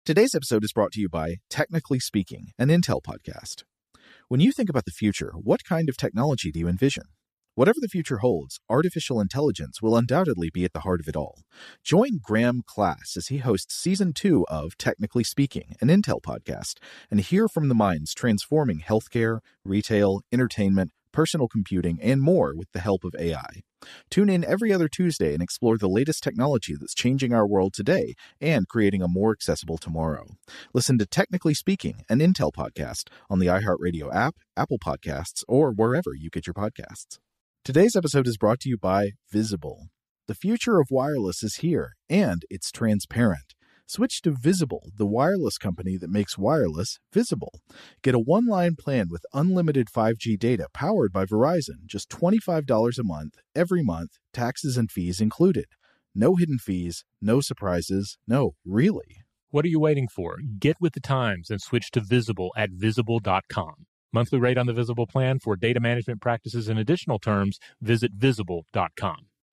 Today's episode is brought to you by Technically Speaking, an Intel podcast. When you think about the future, what kind of technology do you envision? Whatever the future holds, artificial intelligence will undoubtedly be at the heart of it all. Join Graham Class as he hosts Season 2 of Technically Speaking, an Intel podcast, and hear from the minds transforming healthcare, retail, entertainment, personal computing, and more with the help of AI. Tune in every other Tuesday and explore the latest technology that's changing our world today and creating a more accessible tomorrow. Listen to Technically Speaking, an Intel podcast on the iHeartRadio app, Apple Podcasts, or wherever you get your podcasts. Today's episode is brought to you by Visible. The future of wireless is here, and it's transparent. Switch to Visible, the wireless company that makes wireless visible. Get a one-line plan with unlimited 5G data powered by Verizon, just $25 a month, every month, taxes and fees included. No hidden fees, no surprises, no, really. What are you waiting for? Get with the times and switch to Visible at Visible.com. Monthly rate on the Visible plan for data management practices and additional terms, visit Visible.com.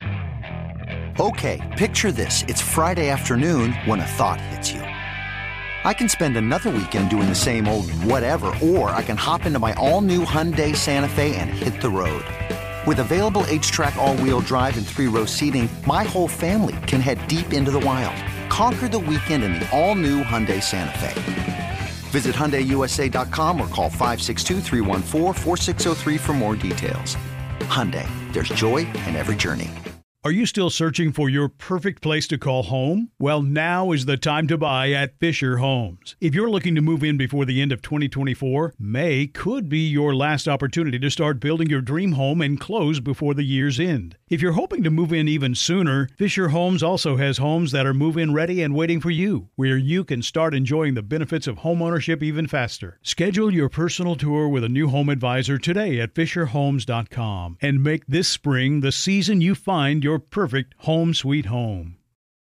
Okay, picture this. It's Friday afternoon when a thought hits you. I can spend another weekend doing the same old whatever, or I can hop into my all-new Hyundai Santa Fe and hit the road. With available H-Track all-wheel drive and 3-row seating, my whole family can head deep into the wild. Conquer the weekend in the all-new Hyundai Santa Fe. Visit HyundaiUSA.com or call 562-314-4603 for more details. Hyundai, there's joy in every journey. Are you still searching for your perfect place to call home? Well, now is the time to buy at Fisher Homes. If you're looking to move in before the end of 2024, May could be your last opportunity to start building your dream home and close before the year's end. If you're hoping to move in even sooner, Fisher Homes also has homes that are move-in ready and waiting for you, where you can start enjoying the benefits of homeownership even faster. Schedule your personal tour with a new home advisor today at FisherHomes.com and make this spring the season you find your perfect home sweet home.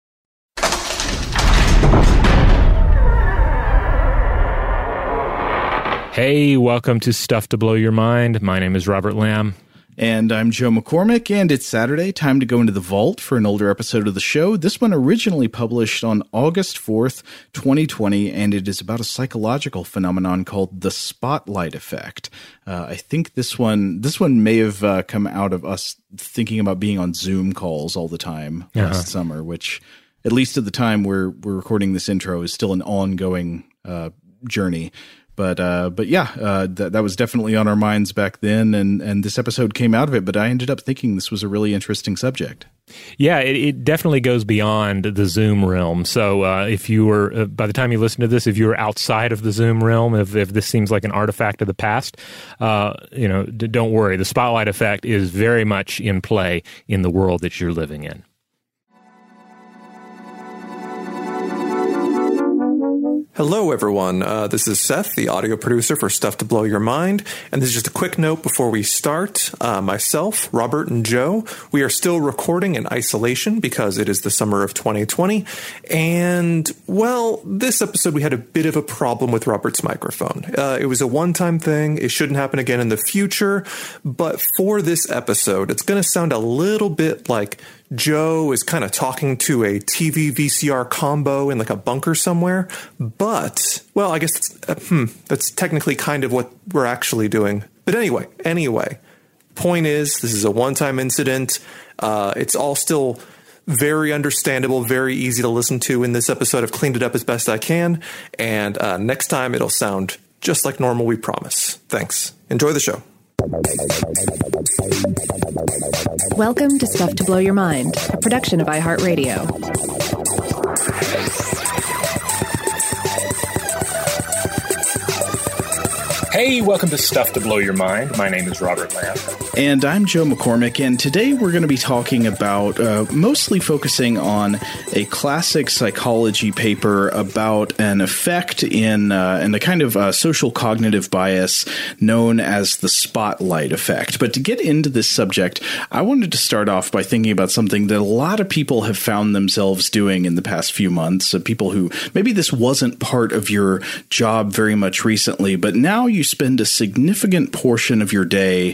Hey, welcome to Stuff to Blow Your Mind. My name is Robert Lamb. And I'm Joe McCormick, and it's Saturday, time to go into the vault for an older episode of the show. This one originally published on August 4th, 2020, and it is about a psychological phenomenon called the spotlight effect. I think this one may have come out of us thinking about being on Zoom calls all the time last summer, which, at least at the time we're recording this intro, is still an ongoing journey. But that was definitely on our minds back then, and this episode came out of it, but I ended up thinking this was a really interesting subject. Yeah, it definitely goes beyond the Zoom realm. So if you were, by the time you listen to this, if you were outside of the Zoom realm, if this seems like an artifact of the past, don't worry. The spotlight effect is very much in play in the world that you're living in. Hello, everyone. This is Seth, the audio producer for Stuff to Blow Your Mind. And this is just a quick note before we start. Myself, Robert, and Joe, we are still recording in isolation because it is the summer of 2020. And, well, this episode we had a bit of a problem with Robert's microphone. It was a one-time thing. It shouldn't happen again in the future. But for this episode, it's going to sound a little bit like Joe is kind of talking to a TV VCR combo in like a bunker somewhere. But, well, I guess that's technically kind of what we're actually doing. But anyway, point is, this is a one-time incident. It's all still very understandable, very easy to listen to in this episode. I've cleaned it up as best I can. And next time it'll sound just like normal, we promise. Thanks. Enjoy the show. Welcome to Stuff to Blow Your Mind, a production of iHeartRadio. Hey, welcome to Stuff to Blow Your Mind. My name is Robert Lamb. And I'm Joe McCormick, and today we're going to be talking about, mostly focusing on a classic psychology paper about an effect in the kind of social cognitive bias known as the spotlight effect. But to get into this subject, I wanted to start off by thinking about something that a lot of people have found themselves doing in the past few months. People who, maybe this wasn't part of your job very much recently, but now you spend a significant portion of your day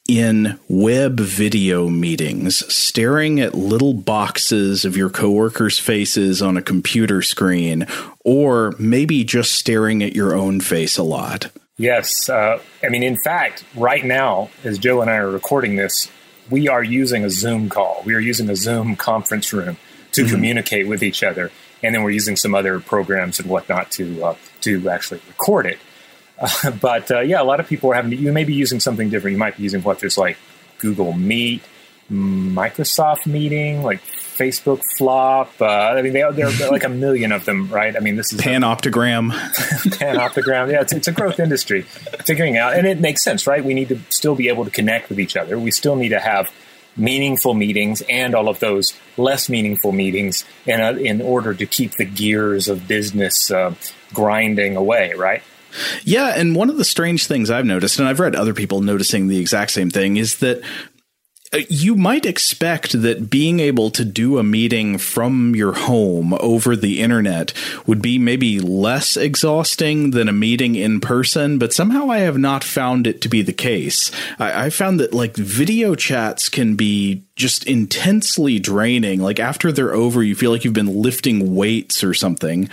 in web video meetings, staring at little boxes of your coworkers' faces on a computer screen, or maybe just staring at your own face a lot? Yes. In fact, right now, as Joe and I are recording this, we are using a Zoom call. We are using a Zoom conference room to communicate with each other. And then we're using some other programs and whatnot to actually record it. But a lot of people are you may be using something different. You might be using there's like Google Meet, Microsoft Meeting, like Facebook Flop. There are like a million of them, right? This is Panoptogram. Panoptogram. Yeah, it's a growth industry. Figuring out, and it makes sense, right? We need to still be able to connect with each other. We still need to have meaningful meetings and all of those less meaningful meetings in order to keep the gears of business grinding away, right? Yeah, and one of the strange things I've noticed, and I've read other people noticing the exact same thing, is that you might expect that being able to do a meeting from your home over the internet would be maybe less exhausting than a meeting in person, but somehow I have not found it to be the case. I found that like video chats can be just intensely draining. Like after they're over, you feel like you've been lifting weights or something.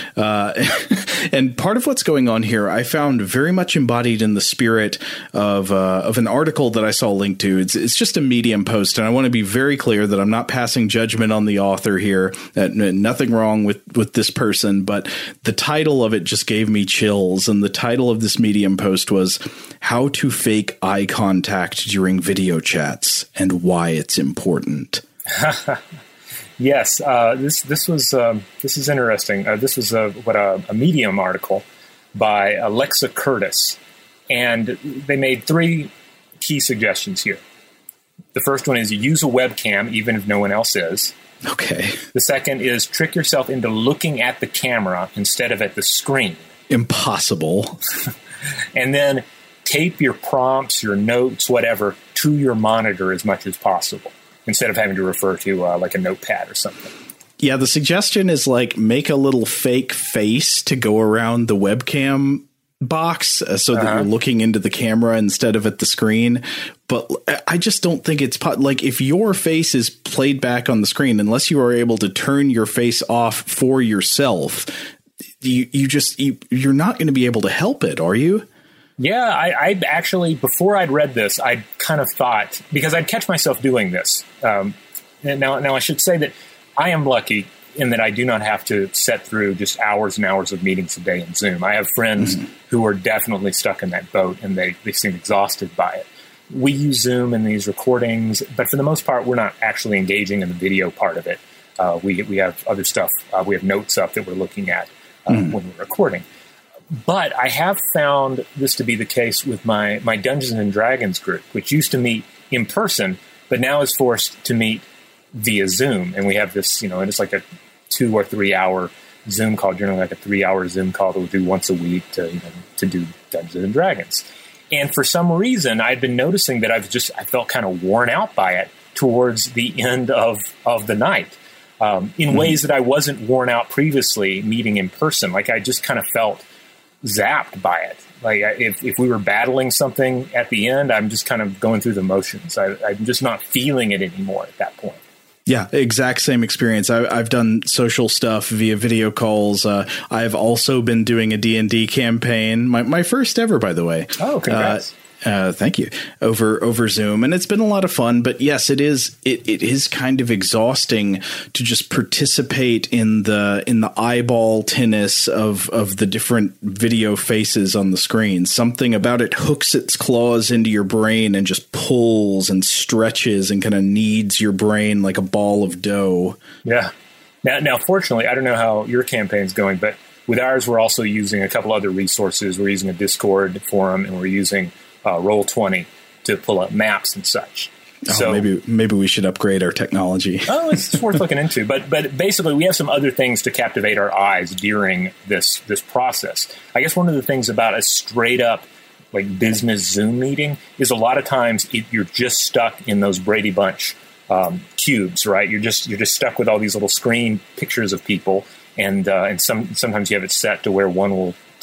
And part of what's going on here, I found very much embodied in the spirit of an article that I saw linked to. It's just a Medium post, and I want to be very clear that I'm not passing judgment on the author here. Nothing wrong with this person, but the title of it just gave me chills. And the title of this Medium post was "How to Fake Eye Contact During Video Chats and Why It's Important." Yes, this is interesting. This was a Medium article by Alexa Curtis, and they made 3 key suggestions here. The first one is use a webcam even if no one else is. Okay. The second is trick yourself into looking at the camera instead of at the screen. Impossible. And then tape your prompts, your notes, whatever, to your monitor as much as possible, instead of having to refer to like a notepad or something. Yeah, the suggestion is like make a little fake face to go around the webcam box so that you're looking into the camera instead of at the screen. But I just don't think it's like if your face is played back on the screen, unless you are able to turn your face off for yourself, you're not going to be able to help it, are you? Yeah, I actually, before I'd read this, I kind of thought, because I'd catch myself doing this. Now I should say that I am lucky in that I do not have to set through just hours and hours of meetings a day in Zoom. I have friends who are definitely stuck in that boat, and they seem exhausted by it. We use Zoom in these recordings, but for the most part, we're not actually engaging in the video part of it. We have other stuff. We have notes up that we're looking at when we're recording. But I have found this to be the case with my Dungeons and Dragons group, which used to meet in person, but now is forced to meet via Zoom. And we have this, and it's like a 2 or 3 hour Zoom call, generally like a 3-hour Zoom call that we do once a week to do Dungeons and Dragons. And for some reason, I've been noticing that I felt kind of worn out by it towards the end of the night in ways that I wasn't worn out previously meeting in person. Like I just kind of felt zapped by it. Like if we were battling something at the end, I'm just kind of going through the motions. I'm just not feeling it anymore at that point. Yeah, exact same experience. I've done social stuff via video calls. I've also been doing a D&D campaign, my first ever, by the way. Oh, congrats. Thank you. Over Zoom, and it's been a lot of fun. But yes, it is kind of exhausting to just participate in the eyeball tennis of the different video faces on the screen. Something about it hooks its claws into your brain and just pulls and stretches and kind of kneads your brain like a ball of dough. Yeah. Now, fortunately, I don't know how your campaign's going, but with ours, we're also using a couple other resources. We're using a Discord forum, and we're using Roll20 to pull up maps and such. So maybe we should upgrade our technology. It's worth looking into. But basically, we have some other things to captivate our eyes during this process. I guess one of the things about a straight up like business Zoom meeting is a lot of times you're just stuck in those Brady Bunch cubes, right? You're just stuck with all these little screen pictures of people, and sometimes you have it set to where one will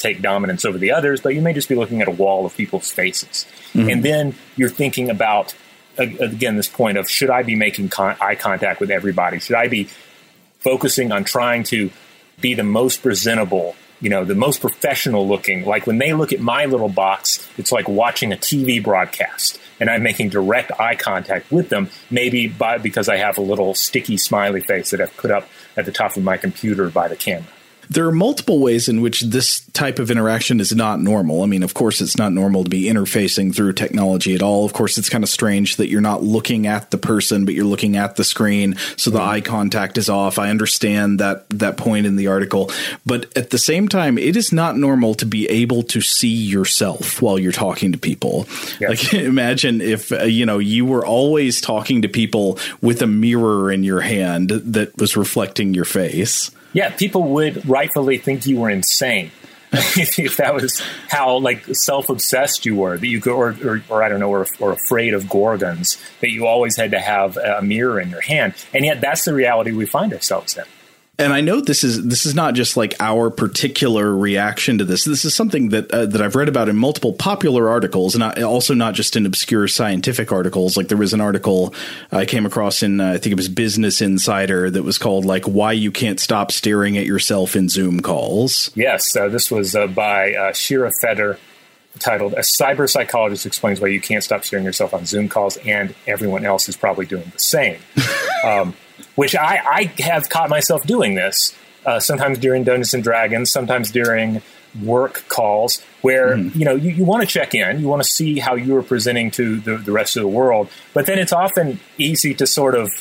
take dominance over the others, but you may just be looking at a wall of people's faces. Mm-hmm. And then you're thinking about, again, this point of, should I be making eye contact with everybody? Should I be focusing on trying to be the most presentable, the most professional looking? Like when they look at my little box, it's like watching a TV broadcast, and I'm making direct eye contact with them, maybe because I have a little sticky smiley face that I've put up at the top of my computer by the camera. There are multiple ways in which this type of interaction is not normal. I mean, of course, it's not normal to be interfacing through technology at all. Of course, it's kind of strange that you're not looking at the person, but you're looking at the screen. So the eye contact is off. I understand that point in the article. But at the same time, it is not normal to be able to see yourself while you're talking to people. Yes. Like, imagine if, you were always talking to people with a mirror in your hand that was reflecting your face. Yeah, people would rightfully think you were insane if that was how self-obsessed you were, that you could, or I don't know, or afraid of gorgons, that you always had to have a mirror in your hand. And yet that's the reality we find ourselves in. And I know this is not just like our particular reaction to this. This is something that I've read about in multiple popular articles, and also not just in obscure scientific articles. Like there was an article I came across in, I think it was Business Insider, that was called Why You Can't Stop Staring at Yourself in Zoom Calls. Yes, this was by Shira Feder, titled "A Cyber Psychologist Explains Why You Can't Stop Staring at Yourself on Zoom Calls, and Everyone Else is Probably Doing the Same." Which I have caught myself doing this, sometimes during Dungeons and Dragons, sometimes during work calls, where, you want to check in, you want to see how you are presenting to the rest of the world. But then it's often easy to sort of,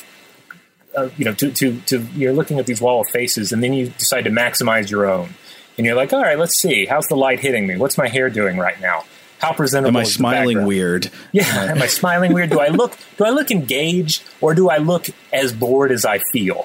you're looking at these wall of faces, and then you decide to maximize your own. And you're like, all right, let's see. How's the light hitting me? What's my hair doing right now? How presentable am I smiling weird? Yeah, am I smiling weird? Do I look engaged, or do I look as bored as I feel?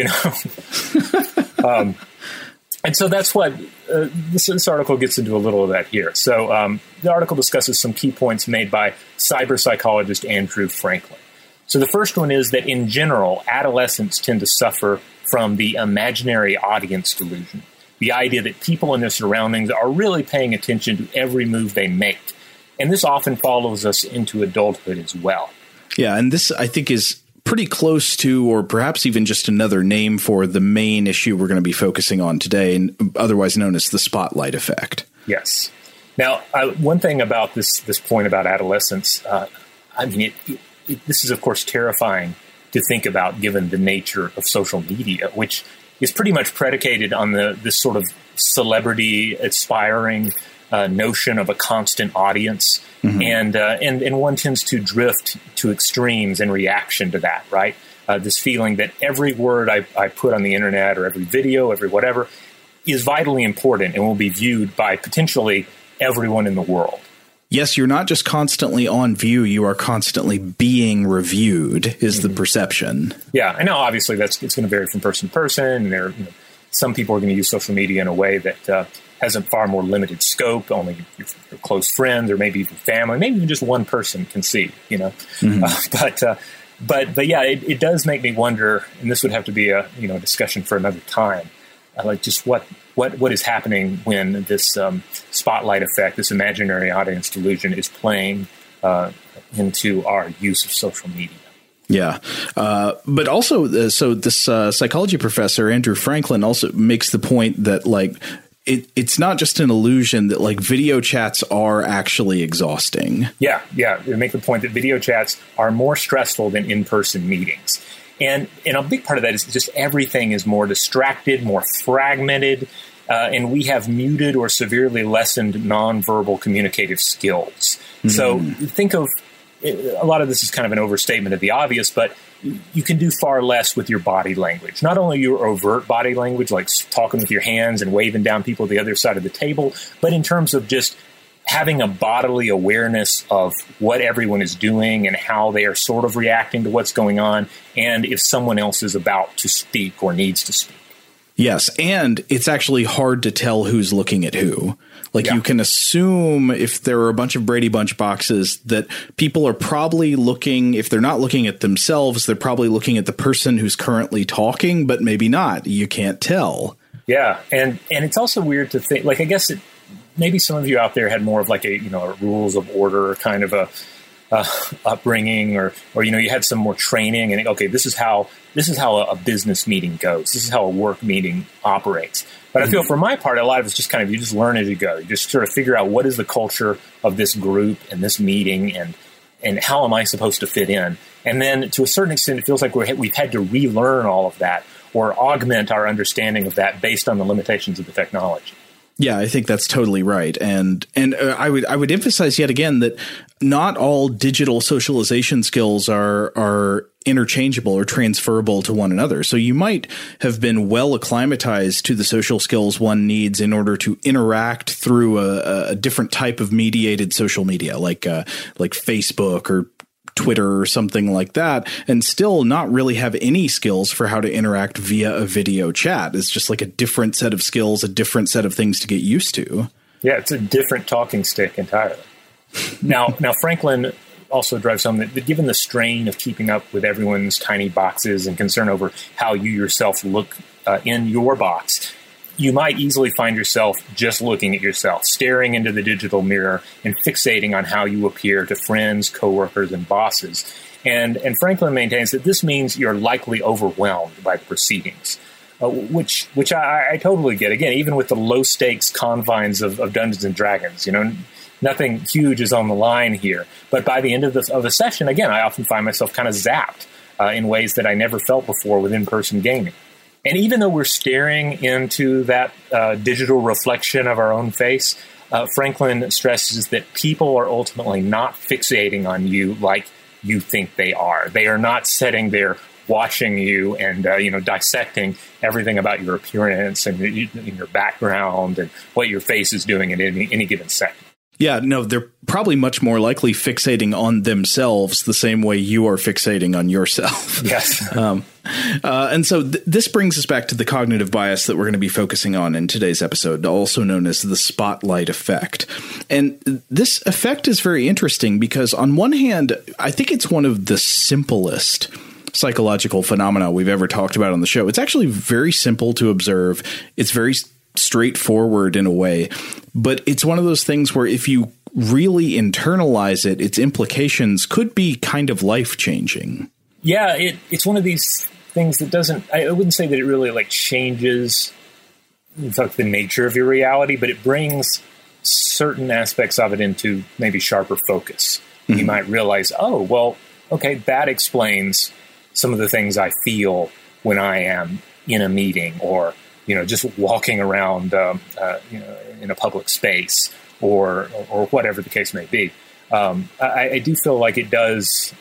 And so that's what this article gets into a little of that here. So the article discusses some key points made by cyber psychologist Andrew Franklin. So the first one is that in general, adolescents tend to suffer from the imaginary audience delusion. The idea that people in their surroundings are really paying attention to every move they make. And this often follows us into adulthood as well. Yeah, and this, I think, is pretty close to, or perhaps even just another name for the main issue we're going to be focusing on today, and otherwise known as the spotlight effect. Yes. Now, one thing about this point about adolescence, this is, of course, terrifying to think about given the nature of social media, which is pretty much predicated on this sort of celebrity aspiring notion of a constant audience. Mm-hmm. And one tends to drift to extremes in reaction to that, right? This feeling that every word I put on the internet, or every video, every whatever, is vitally important and will be viewed by potentially everyone in the world. Yes, you're not just constantly on view, you are constantly being reviewed, is mm-hmm. the perception. Yeah, I know obviously it's going to vary from person to person, and some people are going to use social media in a way that has a far more limited scope. Only your close friends, or maybe even family, maybe even just one person can see, Mm-hmm. But yeah, it does make me wonder, and this would have to be a discussion for another time, just what is happening when this spotlight effect, this imaginary audience delusion, is playing into our use of social media. Yeah. But also, so this psychology professor, Andrew Franklin, also makes the point that it's not just an illusion that video chats are actually exhausting. Yeah. They make the point that video chats are more stressful than in-person meetings. And a big part of that is just everything is more distracted, more fragmented, and we have muted or severely lessened nonverbal communicative skills. Mm-hmm. So think of a lot of this is kind of an overstatement of the obvious, but you can do far less with your body language. Not only your overt body language, like talking with your hands and waving down people at the other side of the table, but in terms of just having a bodily awareness of what everyone is doing and how they are sort of reacting to what's going on, and if someone else is about to speak or needs to speak. Yes, and it's actually hard to tell who's looking at who. You can assume if there are a bunch of Brady Bunch boxes that people are probably looking, if they're not looking at themselves, they're probably looking at the person who's currently talking, but maybe not. You can't tell. Yeah, and it's also weird to think, I guess maybe some of you out there had more of like a rules of order kind of a upbringing, or you had some more training, and okay, this is how a business meeting goes. This is how a work meeting operates. But I feel for my part, a lot of it's just kind of, you just learn as you go. You just sort of figure out what is the culture of this group and this meeting, and how am I supposed to fit in? And then to a certain extent, it feels like we've had to relearn all of that or augment our understanding of that based on the limitations of the technology. Yeah, I think that's totally right. And I would emphasize yet again that not all digital socialization skills are interchangeable or transferable to one another. So you might have been well acclimatized to the social skills one needs in order to interact through a different type of mediated social media, like Facebook or Twitter or something like that, and still not really have any skills for how to interact via a video chat. It's just like a different set of skills, a different set of things to get used to. Yeah, it's a different talking stick entirely. Now Franklin also drives home that given the strain of keeping up with everyone's tiny boxes and concern over how you yourself look in your box, you might easily find yourself just looking at yourself, staring into the digital mirror and fixating on how you appear to friends, coworkers, and bosses. And Franklin maintains that this means you're likely overwhelmed by the proceedings, which I totally get. Again, even with the low-stakes confines of Dungeons and Dragons, nothing huge is on the line here. But by the end of the session, again, I often find myself kind of zapped in ways that I never felt before with in-person gaming. And even though we're staring into that digital reflection of our own face, Franklin stresses that people are ultimately not fixating on you like you think they are. They are not sitting there watching you and dissecting everything about your appearance and your background and what your face is doing at any given second. Yeah, no, they're probably much more likely fixating on themselves the same way you are fixating on yourself. Yes. And so this brings us back to the cognitive bias that we're going to be focusing on in today's episode, also known as the spotlight effect. And this effect is very interesting because on one hand, I think it's one of the simplest psychological phenomena we've ever talked about on the show. It's actually very simple to observe. It's very straightforward in a way, but it's one of those things where if you really internalize it, its implications could be kind of life-changing. Yeah, it's one of these things that I wouldn't say that it really changes the nature of your reality, but it brings certain aspects of it into maybe sharper focus. Mm-hmm. You might realize, oh, well, okay, that explains some of the things I feel when I am in a meeting or just walking around, in a public space or whatever the case may be. I do feel like it does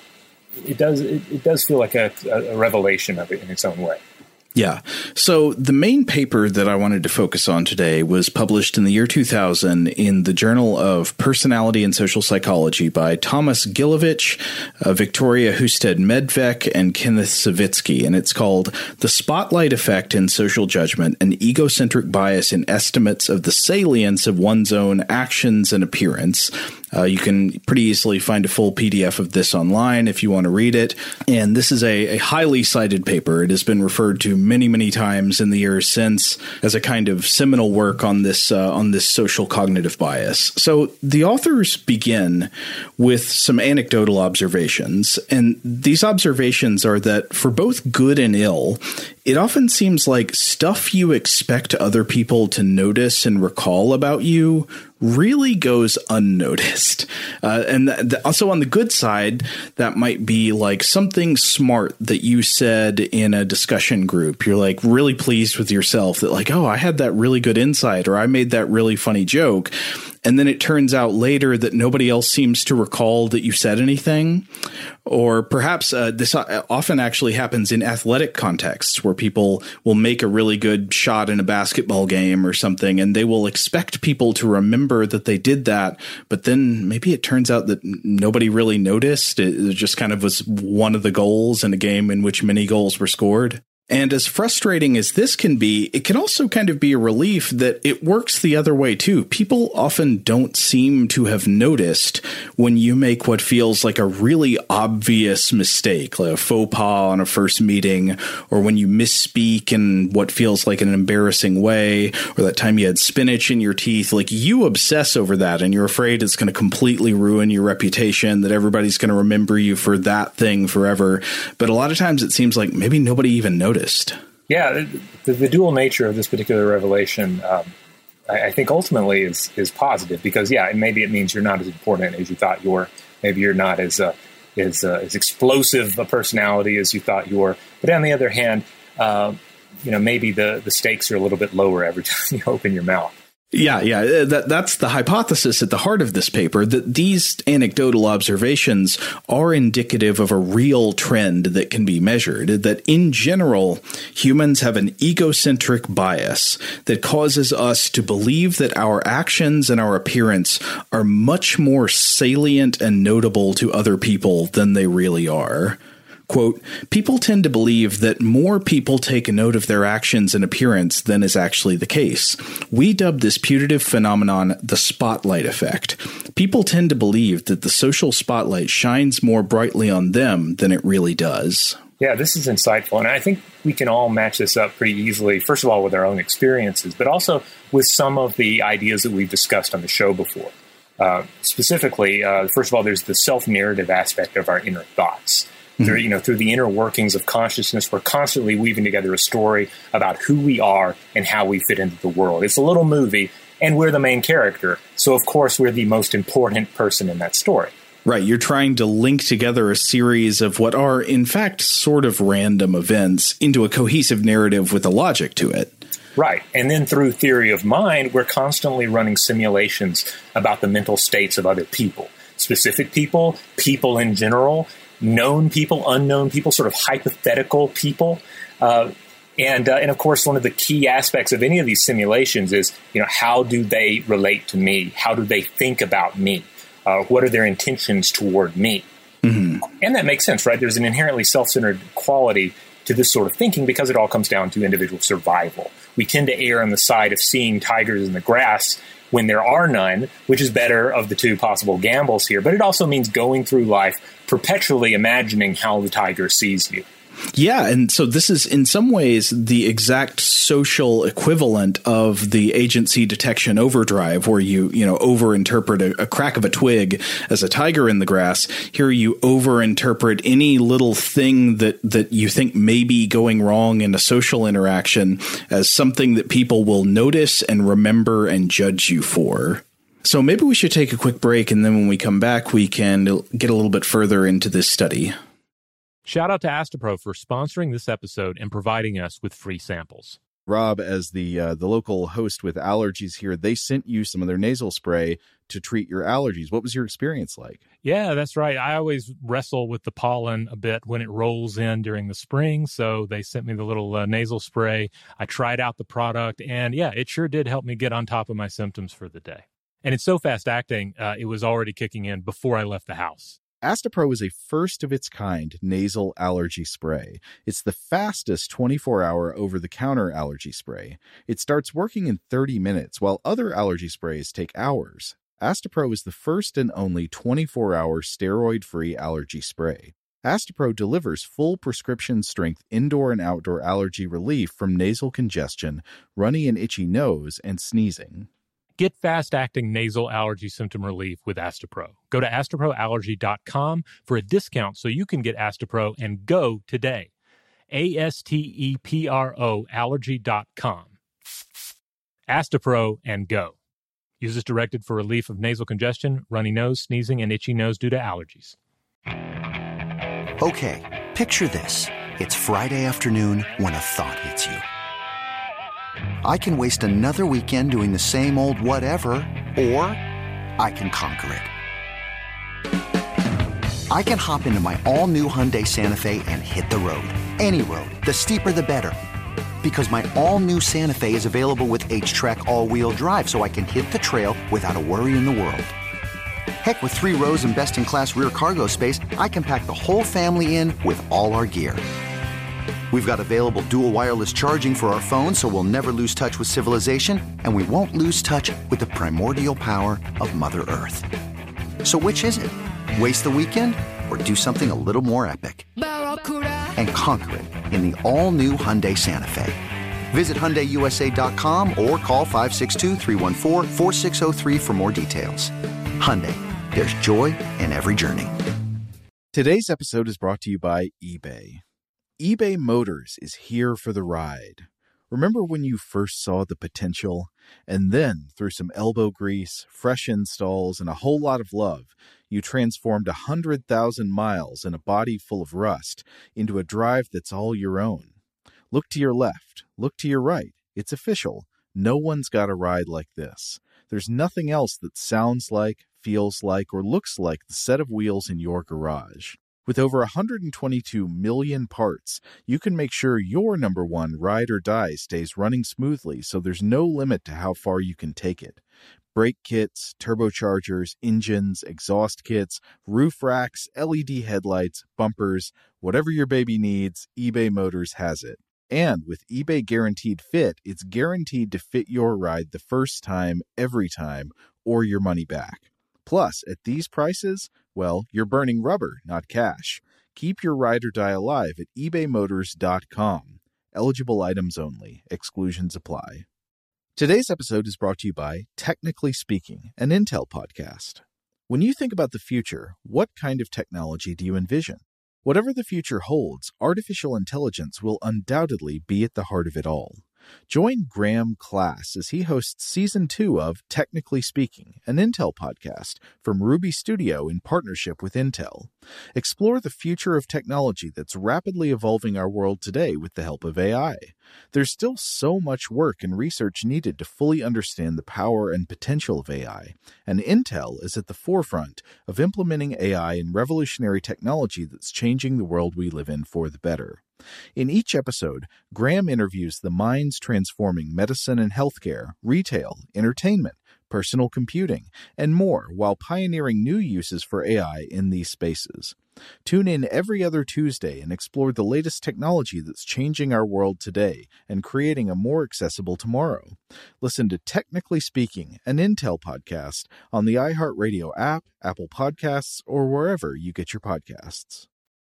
feel like a revelation of it in its own way. Yeah. So the main paper that I wanted to focus on today was published in the year 2000 in the Journal of Personality and Social Psychology by Thomas Gilovich, Victoria Husted-Medvec, and Kenneth Savitsky. And it's called The Spotlight Effect in Social Judgment, an Egocentric Bias in Estimates of the Salience of One's Own Actions and Appearance. You can pretty easily find a full PDF of this online if you want to read it. And this is a highly cited paper. It has been referred to many, many times in the years since as a kind of seminal work on this social cognitive bias. So the authors begin with some anecdotal observations. And these observations are that for both good and ill, it often seems like stuff you expect other people to notice and recall about you really goes unnoticed. And also on the good side, that might be like something smart that you said in a discussion group. You're like really pleased with yourself that like, oh, I had that really good insight or I made that really funny joke. And then it turns out later that nobody else seems to recall that you said anything. Or perhaps this often actually happens in athletic contexts where people will make a really good shot in a basketball game or something, and they will expect people to remember that they did that. But then maybe it turns out that nobody really noticed. It just kind of was one of the goals in a game in which many goals were scored. And as frustrating as this can be, it can also kind of be a relief that it works the other way, too. People often don't seem to have noticed when you make what feels like a really obvious mistake, like a faux pas on a first meeting, or when you misspeak in what feels like an embarrassing way, or that time you had spinach in your teeth. Like, you obsess over that, and you're afraid it's going to completely ruin your reputation, that everybody's going to remember you for that thing forever. But a lot of times it seems like maybe nobody even noticed. Yeah, the dual nature of this particular revelation, I think ultimately is positive, because maybe it means you're not as important as you thought you were. Maybe you're not as explosive a personality as you thought you were. But on the other hand, maybe the stakes are a little bit lower every time you open your mouth. Yeah. That's the hypothesis at the heart of this paper, that these anecdotal observations are indicative of a real trend that can be measured, that in general, humans have an egocentric bias that causes us to believe that our actions and our appearance are much more salient and notable to other people than they really are. Quote, people tend to believe that more people take a note of their actions and appearance than is actually the case. We dub this putative phenomenon the spotlight effect. People tend to believe that the social spotlight shines more brightly on them than it really does. Yeah, this is insightful. And I think we can all match this up pretty easily, first of all, with our own experiences, but also with some of the ideas that we've discussed on the show before. Specifically, first of all, there's the self-narrative aspect of our inner thoughts. Through the inner workings of consciousness, we're constantly weaving together a story about who we are and how we fit into the world. It's a little movie, and we're the main character. So, of course, we're the most important person in that story. Right. You're trying to link together a series of what are, in fact, sort of random events into a cohesive narrative with a logic to it. Right. And then through theory of mind, we're constantly running simulations about the mental states of other people, specific people, people in general, known people, unknown people, sort of hypothetical people. And of course, one of the key aspects of any of these simulations is, how do they relate to me? How do they think about me? What are their intentions toward me? Mm-hmm. And that makes sense, right? There's an inherently self-centered quality to this sort of thinking because it all comes down to individual survival. We tend to err on the side of seeing tigers in the grass when there are none, which is better of the two possible gambles here. But it also means going through life perpetually imagining how the tiger sees you. Yeah, and so this is in some ways the exact social equivalent of the agency detection overdrive, where you overinterpret a crack of a twig as a tiger in the grass. Here you overinterpret any little thing that you think may be going wrong in a social interaction as something that people will notice and remember and judge you for. So maybe we should take a quick break, and then when we come back, we can get a little bit further into this study. Shout out to Astepro for sponsoring this episode and providing us with free samples. Rob, as the local host with allergies here, they sent you some of their nasal spray to treat your allergies. What was your experience like? Yeah, that's right. I always wrestle with the pollen a bit when it rolls in during the spring, so they sent me the little nasal spray. I tried out the product, and yeah, it sure did help me get on top of my symptoms for the day. And it's so fast-acting, it was already kicking in before I left the house. Astepro is a first-of-its-kind nasal allergy spray. It's the fastest 24-hour over-the-counter allergy spray. It starts working in 30 minutes, while other allergy sprays take hours. Astepro is the first and only 24-hour steroid-free allergy spray. Astepro delivers full prescription-strength indoor and outdoor allergy relief from nasal congestion, runny and itchy nose, and sneezing. Get fast-acting nasal allergy symptom relief with Astepro. Go to asteproallergy.com for a discount so you can get Astepro and go today. ASTEPRO allergy.com. Astepro and go. Use as directed for relief of nasal congestion, runny nose, sneezing, and itchy nose due to allergies. Okay, picture this. It's Friday afternoon when a thought hits you. I can waste another weekend doing the same old whatever, or I can conquer it. I can hop into my all-new Hyundai Santa Fe and hit the road. Any road. The steeper, the better. Because my all-new Santa Fe is available with H-Track all-wheel drive, so I can hit the trail without a worry in the world. Heck, with 3 rows and best-in-class rear cargo space, I can pack the whole family in with all our gear. We've got available dual wireless charging for our phones, so we'll never lose touch with civilization, and we won't lose touch with the primordial power of Mother Earth. So which is it? Waste the weekend or do something a little more epic? And conquer it in the all-new Hyundai Santa Fe. Visit HyundaiUSA.com or call 562-314-4603 for more details. Hyundai, there's joy in every journey. Today's episode is brought to you by eBay. eBay Motors is here for the ride. Remember when you first saw the potential? And then, through some elbow grease, fresh installs, and a whole lot of love, you transformed 100,000 miles and a body full of rust into a drive that's all your own. Look to your left. Look to your right. It's official. No one's got a ride like this. There's nothing else that sounds like, feels like, or looks like the set of wheels in your garage. With over 122 million parts, you can make sure your number one ride or die stays running smoothly, so there's no limit to how far you can take it. Brake kits, turbochargers, engines, exhaust kits, roof racks, LED headlights, bumpers, whatever your baby needs, eBay Motors has it. And with eBay Guaranteed Fit, it's guaranteed to fit your ride the first time, every time, or your money back. Plus, at these prices, well, you're burning rubber, not cash. Keep your ride or die alive at ebaymotors.com. Eligible items only. Exclusions apply. Today's episode is brought to you by Technically Speaking, an Intel podcast. When you think about the future, what kind of technology do you envision? Whatever the future holds, artificial intelligence will undoubtedly be at the heart of it all. Join Graham Class as he hosts Season 2 of Technically Speaking, an Intel podcast from Ruby Studio in partnership with Intel. Explore the future of technology that's rapidly evolving our world today with the help of AI. There's still so much work and research needed to fully understand the power and potential of AI, and Intel is at the forefront of implementing AI in revolutionary technology that's changing the world we live in for the better. In each episode, Graham interviews the minds transforming medicine and healthcare, retail, entertainment, personal computing, and more while pioneering new uses for AI in these spaces. Tune in every other Tuesday and explore the latest technology that's changing our world today and creating a more accessible tomorrow. Listen to Technically Speaking, an Intel podcast on the iHeartRadio app, Apple Podcasts, or wherever you get your podcasts.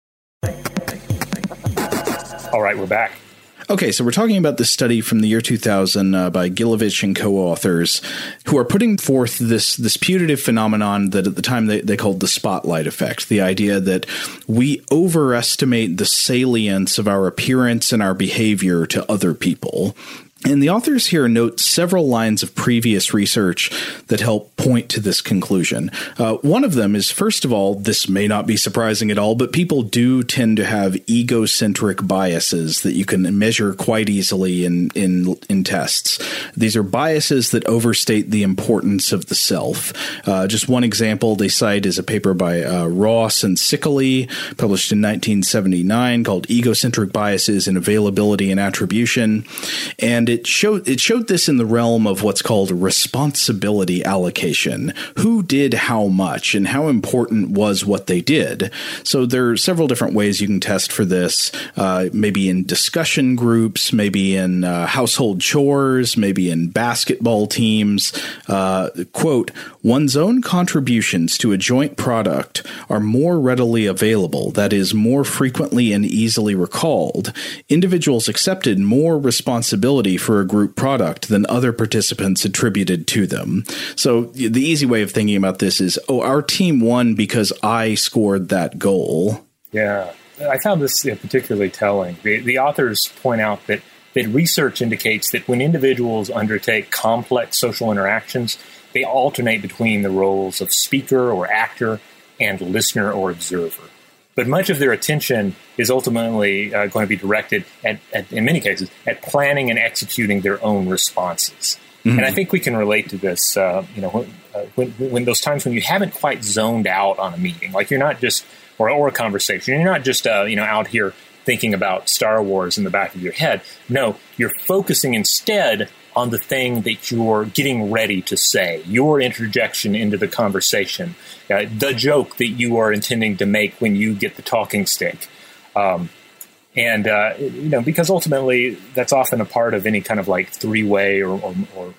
All right, we're back. Okay, so we're talking about this study from the year 2000 by Gilovich and co-authors, who are putting forth this putative phenomenon that at the time they called the spotlight effect, the idea that we overestimate the salience of our appearance and our behavior to other people. And the authors here note several lines of previous research that help point to this conclusion. One of them is, first of all, this may not be surprising at all, but people do tend to have egocentric biases that you can measure quite easily in tests. These are biases that overstate the importance of the self. Just one example they cite is a paper by Ross and Sickley, published in 1979, called Egocentric Biases in Availability and Attribution. And it showed this in the realm of what's called responsibility allocation. Who did how much and how important was what they did? So there are several different ways you can test for this, maybe in discussion groups, maybe in household chores, maybe in basketball teams. Quote, one's own contributions to a joint product are more readily available, that is, more frequently and easily recalled. Individuals accepted more responsibility for a group product than other participants attributed to them. So the easy way of thinking about this is, our team won because I scored that goal. Yeah, I found this particularly telling. The authors point out that research indicates that when individuals undertake complex social interactions, they alternate between the roles of speaker or actor and listener or observer. But much of their attention is ultimately going to be directed, in many cases, at planning and executing their own responses. Mm-hmm. And I think we can relate to this, when those times when you haven't quite zoned out on a meeting, like you're not just, or a conversation, you're not just, out here thinking about Star Wars in the back of your head. No, you're focusing instead on the thing that you're getting ready to say, your interjection into the conversation, the joke that you are intending to make when you get the talking stick. And, because ultimately that's often a part of any kind of like three-way or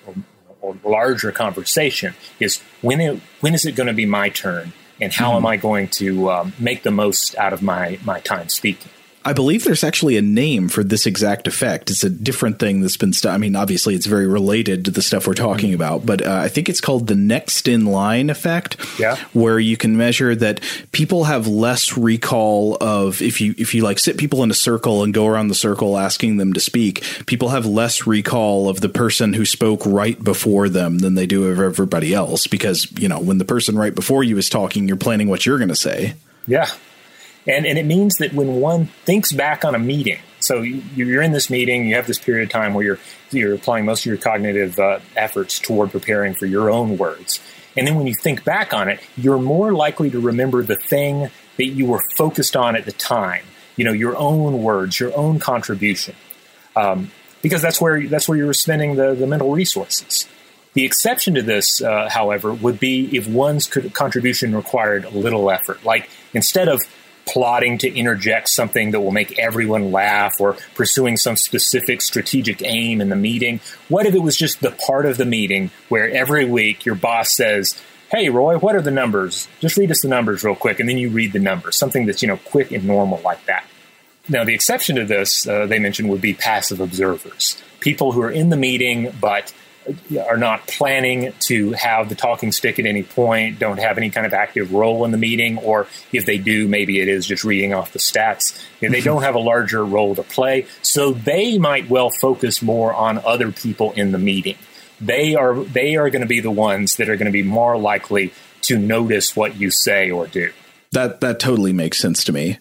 larger conversation is when is it going to be my turn, and how am I going to make the most out of my time speaking? I believe there's actually a name for this exact effect. It's a different thing that's been I mean, obviously it's very related to the stuff we're talking about, but I think it's called the next in line effect, where you can measure that people have less recall of if you like sit people in a circle and go around the circle asking them to speak, people have less recall of the person who spoke right before them than they do of everybody else, because, when the person right before you is talking, you're planning what you're going to say. Yeah. And it means that when one thinks back on a meeting, so you're in this meeting, you have this period of time where you're applying most of your cognitive efforts toward preparing for your own words. And then when you think back on it, you're more likely to remember the thing that you were focused on at the time, your own words, your own contribution, because that's where you were spending the mental resources. The exception to this, however, would be if one's contribution required little effort, like instead of plotting to interject something that will make everyone laugh or pursuing some specific strategic aim in the meeting. What if it was just the part of the meeting where every week your boss says, "Hey, Roy, what are the numbers? Just read us the numbers real quick," and then you read the numbers, something that's, quick and normal like that. Now, the exception to this, they mentioned, would be passive observers, people who are in the meeting but are not planning to have the talking stick at any point, don't have any kind of active role in the meeting, or if they do, maybe it is just reading off the stats. They don't have a larger role to play, so they might well focus more on other people in the meeting. They are going to be the ones that are going to be more likely to notice what you say or do. That totally makes sense to me.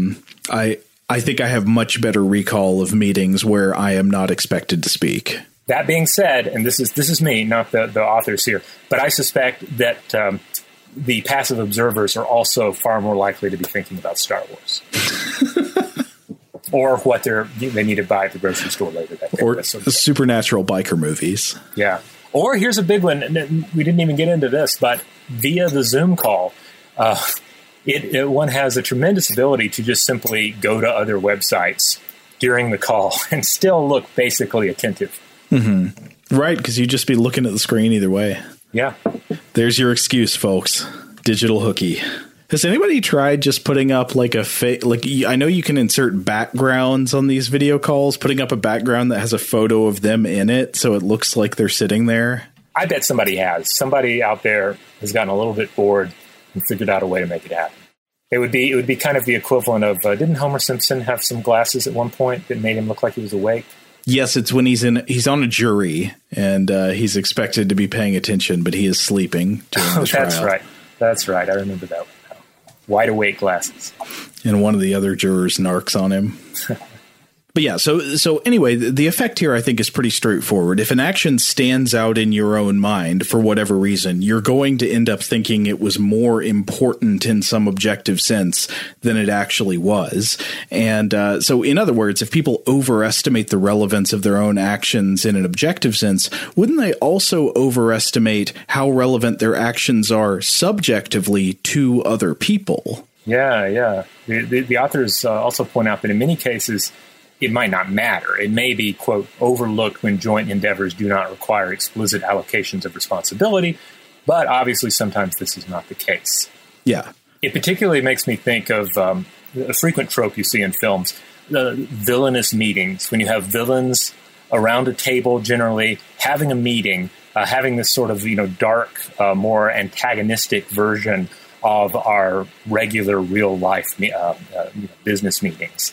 I think I have much better recall of meetings where I am not expected to speak. That being said, and this is me, not the authors here, but I suspect that the passive observers are also far more likely to be thinking about Star Wars. Or what they need to buy at the grocery store later that day. Or supernatural biker movies. Yeah. Or here's a big one. We didn't even get into this, but via the Zoom call, one has a tremendous ability to just simply go to other websites during the call and still look basically attentive. Mm-hmm. Right, because you'd just be looking at the screen either way. Yeah. There's your excuse, folks. Digital hooky. Has anybody tried just putting up like I know you can insert backgrounds on these video calls, putting up a background that has a photo of them in it so it looks like they're sitting there? I bet somebody has. Somebody out there has gotten a little bit bored and figured out a way to make it happen. It would be kind of the equivalent of, didn't Homer Simpson have some glasses at one point that made him look like he was awake? Yes, it's when he's on a jury and he's expected to be paying attention, but he is sleeping during the trial. That's right. I remember that one now. Wide awake glasses. And one of the other jurors narcs on him. But yeah, so anyway, the effect here I think is pretty straightforward. If an action stands out in your own mind for whatever reason, you're going to end up thinking it was more important in some objective sense than it actually was. And so in other words, if people overestimate the relevance of their own actions in an objective sense, wouldn't they also overestimate how relevant their actions are subjectively to other people? Yeah. The authors also point out that in many cases, it might not matter. It may be, quote, overlooked when joint endeavors do not require explicit allocations of responsibility, but obviously sometimes this is not the case. Yeah. It particularly makes me think of a frequent trope you see in films, villainous meetings, when you have villains around a table generally having a meeting, having this sort of, dark, more antagonistic version of our regular real-life business meetings.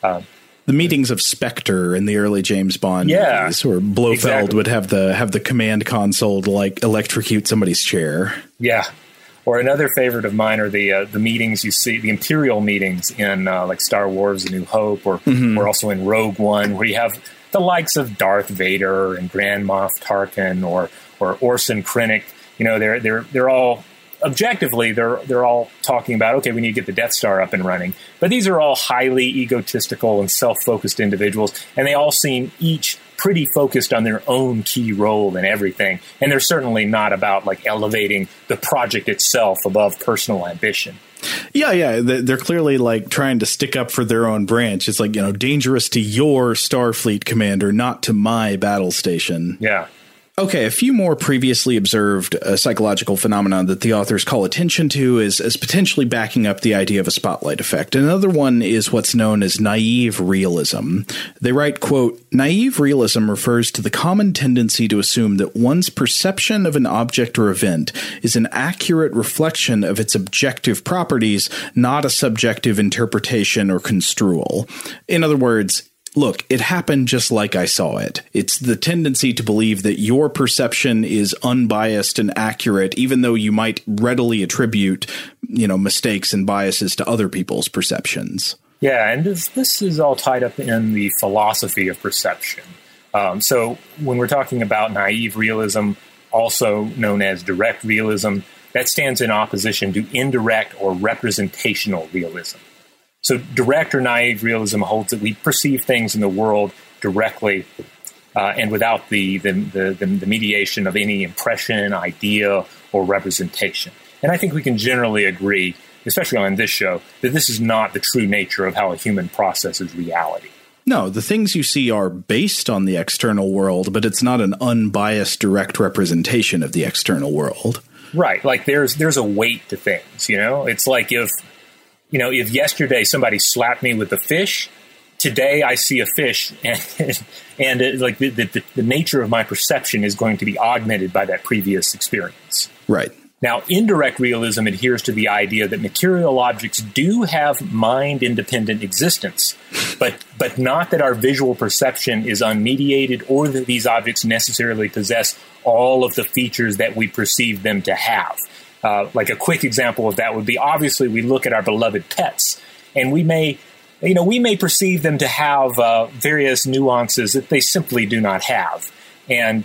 The meetings of Spectre in the early James Bond movies, where Blofeld would have the command console to like electrocute somebody's chair. Yeah. Or another favorite of mine are the meetings you see, the Imperial meetings in like Star Wars: A New Hope, or also in Rogue One, where you have the likes of Darth Vader and Grand Moff Tarkin or Orson Krennic. They're all objectively, they're all talking about, okay, we need to get the Death Star up and running. But these are all highly egotistical and self-focused individuals, and they all seem each pretty focused on their own key role in everything. And they're certainly not about like elevating the project itself above personal ambition. Yeah. They're clearly like trying to stick up for their own branch. It's like, dangerous to your Starfleet commander, not to my battle station. Yeah. Okay, a few more previously observed psychological phenomena that the authors call attention to as potentially backing up the idea of a spotlight effect. Another one is what's known as naive realism. They write, quote, "Naive realism refers to the common tendency to assume that one's perception of an object or event is an accurate reflection of its objective properties, not a subjective interpretation or construal." In other words, look, it happened just like I saw it. It's the tendency to believe that your perception is unbiased and accurate, even though you might readily attribute, mistakes and biases to other people's perceptions. Yeah, and this is all tied up in the philosophy of perception. So when we're talking about naive realism, also known as direct realism, that stands in opposition to indirect or representational realism. So direct or naive realism holds that we perceive things in the world directly and without the mediation of any impression, idea, or representation. And I think we can generally agree, especially on this show, that this is not the true nature of how a human processes reality. No, the things you see are based on the external world, but it's not an unbiased direct representation of the external world. Right. Like there's a weight to things, It's like if yesterday somebody slapped me with a fish, today I see a fish, and the nature of my perception is going to be augmented by that previous experience. Right. Now, indirect realism adheres to the idea that material objects do have mind-independent existence, but not that our visual perception is unmediated or that these objects necessarily possess all of the features that we perceive them to have. Like a quick example of that would be, obviously, we look at our beloved pets, and we may perceive them to have various nuances that they simply do not have. And,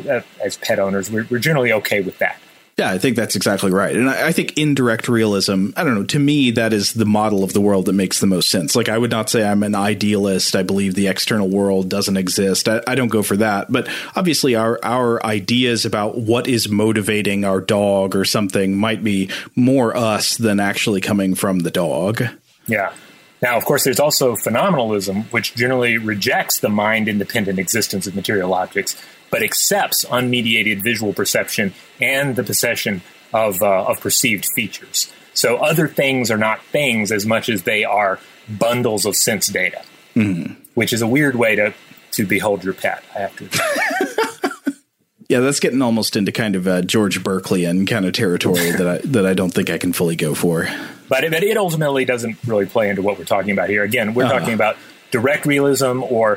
as pet owners, we're generally okay with that. Yeah, I think that's exactly right. And I think indirect realism, I don't know, to me, that is the model of the world that makes the most sense. Like, I would not say I'm an idealist. I believe the external world doesn't exist. I don't go for that. But obviously, our ideas about what is motivating our dog or something might be more us than actually coming from the dog. Yeah. Now, of course, there's also phenomenalism, which generally rejects the mind-independent existence of material objects, but accepts unmediated visual perception and the possession of perceived features. So other things are not things as much as they are bundles of sense data, which is a weird way to behold your pet, I have to admit. Yeah, that's getting almost into kind of George Berkeleyan kind of territory that I don't think I can fully go for. But it ultimately doesn't really play into what we're talking about here. Again, we're talking about direct realism or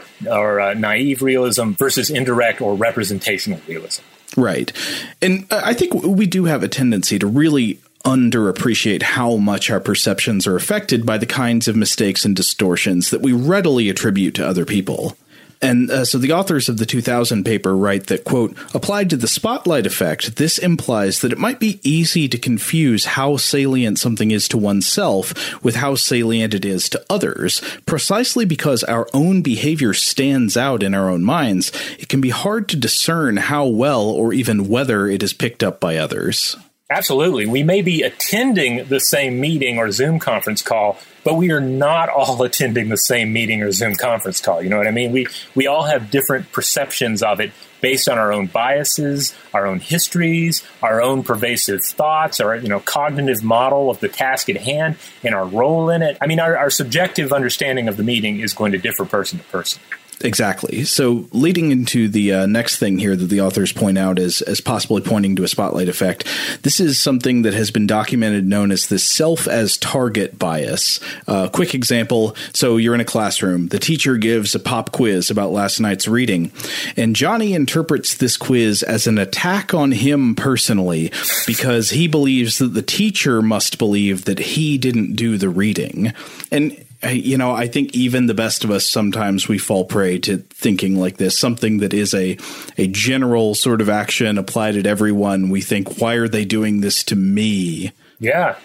naive realism versus indirect or representational realism. Right. And I think we do have a tendency to really underappreciate how much our perceptions are affected by the kinds of mistakes and distortions that we readily attribute to other people. And so the authors of the 2000 paper write that, quote, "Applied to the spotlight effect, this implies that it might be easy to confuse how salient something is to oneself with how salient it is to others. Precisely because our own behavior stands out in our own minds, it can be hard to discern how well or even whether it is picked up by others." Absolutely. We may be attending the same meeting or Zoom conference call, but we are not all attending the same meeting or Zoom conference call. You know what I mean? We all have different perceptions of it based on our own biases, our own histories, our own pervasive thoughts, our cognitive model of the task at hand and our role in it. I mean, our subjective understanding of the meeting is going to differ person to person. Exactly. So leading into the next thing here that the authors point out as possibly pointing to a spotlight effect, this is something that has been documented known as the self as target bias. Quick example. So you're in a classroom. The teacher gives a pop quiz about last night's reading, and Johnny interprets this quiz as an attack on him personally because he believes that the teacher must believe that he didn't do the reading. And I think even the best of us, sometimes we fall prey to thinking like this, something that is a general sort of action applied at everyone. We think, why are they doing this to me? Yeah.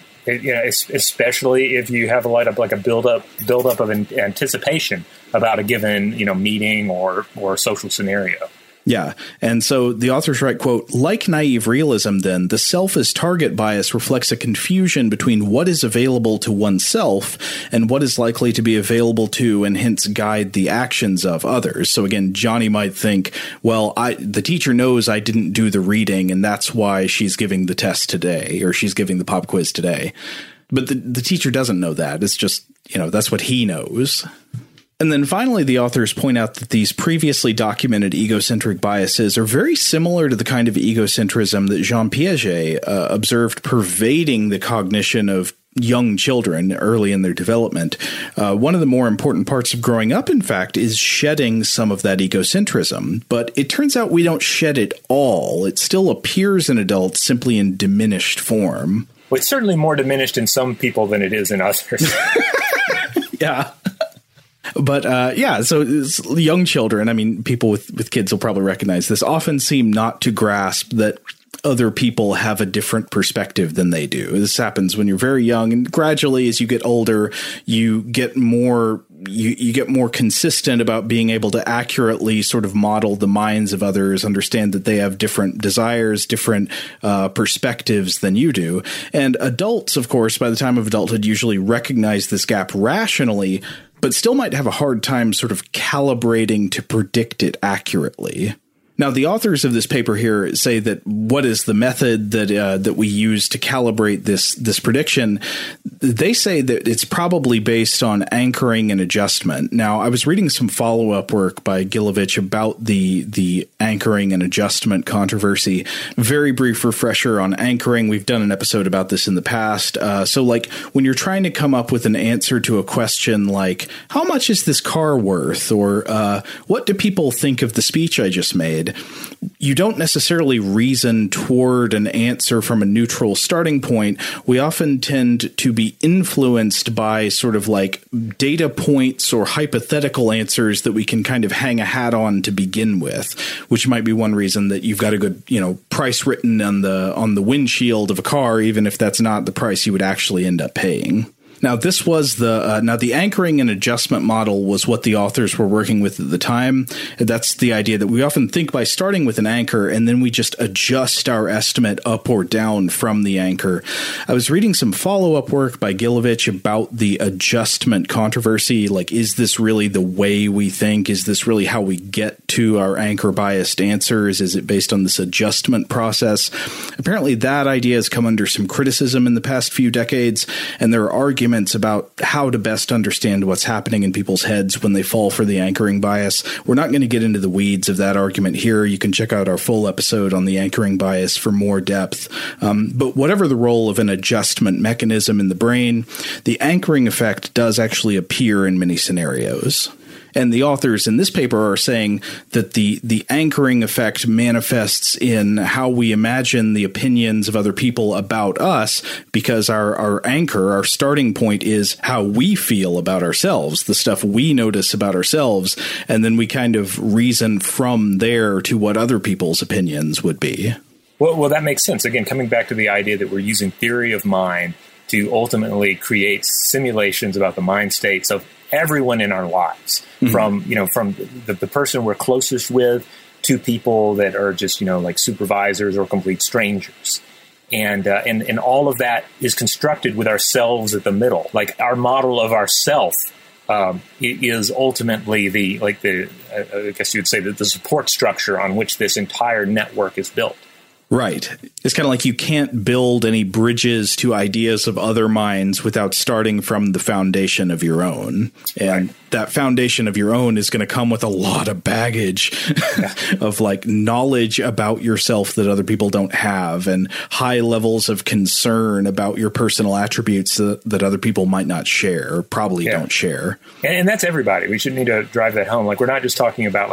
Especially if you have a buildup of anticipation about a given, meeting or social scenario. Yeah. And so the authors write, quote, like naive realism, then, the self as target bias reflects a confusion between what is available to oneself and what is likely to be available to and hence guide the actions of others. So again, Johnny might think, well, the teacher knows I didn't do the reading and that's why she's giving the test today or she's giving the pop quiz today. But the teacher doesn't know that. It's just, that's what he knows. And then finally, the authors point out that these previously documented egocentric biases are very similar to the kind of egocentrism that Jean Piaget observed pervading the cognition of young children early in their development. One of the more important parts of growing up, in fact, is shedding some of that egocentrism. But it turns out we don't shed it all. It still appears in adults simply in diminished form. Well, it's certainly more diminished in some people than it is in others. Yeah. But so young children, people with kids will probably recognize this, often seem not to grasp that other people have a different perspective than they do. This happens when you're very young, and gradually as you get older, you get more consistent about being able to accurately sort of model the minds of others, understand that they have different desires, different perspectives than you do. And adults, of course, by the time of adulthood, usually recognize this gap rationally, but still might have a hard time sort of calibrating to predict it accurately. Now, the authors of this paper here say that what is the method that we use to calibrate this prediction? They say that it's probably based on anchoring and adjustment. Now, I was reading some follow-up work by Gilovich about the anchoring and adjustment controversy. Very brief refresher on anchoring. We've done an episode about this in the past. So, like, when you're trying to come up with an answer to a question like, how much is this car worth? Or what do people think of the speech I just made? You don't necessarily reason toward an answer from a neutral starting point. We often tend to be influenced by sort of like data points or hypothetical answers that we can kind of hang a hat on to begin with, which might be one reason that you've got a good, price written on the windshield of a car, even if that's not the price you would actually end up paying. Now, this was the anchoring and adjustment model was what the authors were working with at the time. That's the idea that we often think by starting with an anchor and then we just adjust our estimate up or down from the anchor. I was reading some follow-up work by Gilovich about the adjustment controversy. Like, is this really the way we think? Is this really how we get to our anchor biased answers? Is it based on this adjustment process? Apparently, that idea has come under some criticism in the past few decades, and there are arguments about how to best understand what's happening in people's heads when they fall for the anchoring bias. We're not going to get into the weeds of that argument here. You can check out our full episode on the anchoring bias for more depth. But whatever the role of an adjustment mechanism in the brain, the anchoring effect does actually appear in many scenarios. And the authors in this paper are saying that the anchoring effect manifests in how we imagine the opinions of other people about us, because our anchor, our starting point, is how we feel about ourselves, the stuff we notice about ourselves, and then we kind of reason from there to what other people's opinions would be. Well, that makes sense. Again, coming back to the idea that we're using theory of mind to ultimately create simulations about the mind states of everyone in our lives, from the person we're closest with to people that are just, like supervisors or complete strangers. And all of that is constructed with ourselves at the middle. Like, our model of ourself is ultimately I guess you'd say that the support structure on which this entire network is built. Right. It's kind of like you can't build any bridges to ideas of other minds without starting from the foundation of your own. And right. That foundation of your own is going to come with a lot of baggage of like knowledge about yourself that other people don't have, and high levels of concern about your personal attributes that other people might not share or probably don't share. And that's everybody. We should need to drive that home. Like, we're not just talking about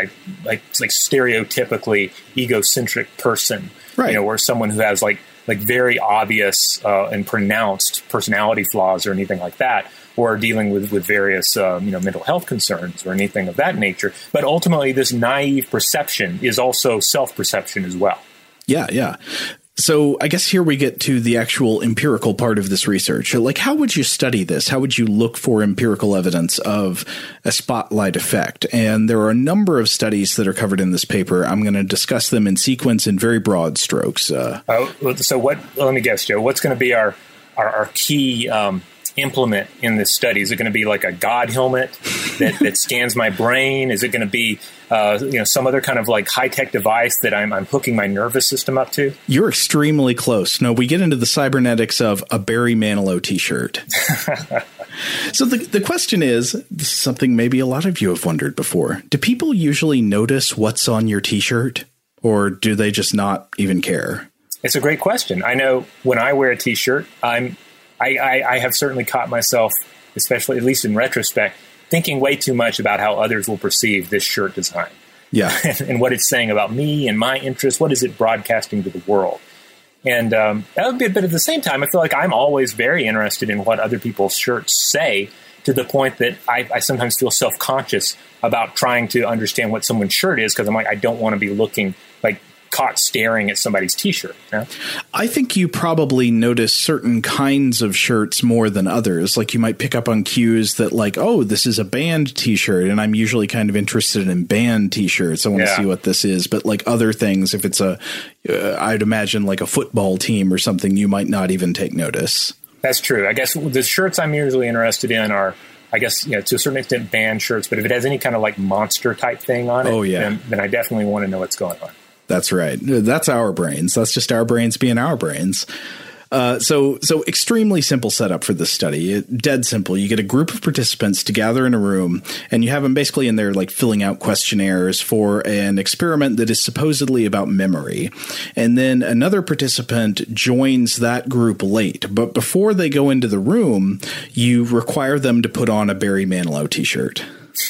stereotypically egocentric person, right? Or someone who has like very obvious and pronounced personality flaws or anything like that, or dealing with various mental health concerns or anything of that nature. But ultimately, this naive perception is also self-perception as well. Yeah. So I guess here we get to the actual empirical part of this research. Like, how would you study this? How would you look for empirical evidence of a spotlight effect? And there are a number of studies that are covered in this paper. I'm going to discuss them in sequence in very broad strokes. So let me guess, Joe, what's going to be our key implement in this study? Is it going to be like a God helmet that scans my brain? Is it going to be some other kind of like high-tech device that I'm hooking my nervous system up to? You're extremely close. No, we get into the cybernetics of a Barry Manilow t-shirt. So the question is, this is something maybe a lot of you have wondered before. Do people usually notice what's on your t-shirt, or do they just not even care? It's a great question. I know when I wear a t-shirt, I have certainly caught myself, especially at least in retrospect, thinking way too much about how others will perceive this shirt design. Yeah. And what it's saying about me and my interests. What is it broadcasting to the world? And that would be, but at the same time, I feel like I'm always very interested in what other people's shirts say, to the point that I sometimes feel self-conscious about trying to understand what someone's shirt is, because I'm like, I don't want to be looking like caught staring at somebody's t-shirt. You know? I think you probably notice certain kinds of shirts more than others. Like, you might pick up on cues that, like, oh, this is a band t-shirt, and I'm usually kind of interested in band t-shirts. I want to see what this is. But like other things, if it's I'd imagine like a football team or something, you might not even take notice. That's true. I guess the shirts I'm usually interested in are, I guess, to a certain extent, band shirts. But if it has any kind of like monster type thing on it, then I definitely want to know what's going on. That's right. That's our brains. That's just our brains being our brains. So extremely simple setup for this study. Dead simple. You get a group of participants to gather in a room, and you have them basically in there like filling out questionnaires for an experiment that is supposedly about memory. And then another participant joins that group late. But before they go into the room, you require them to put on a Barry Manilow t-shirt.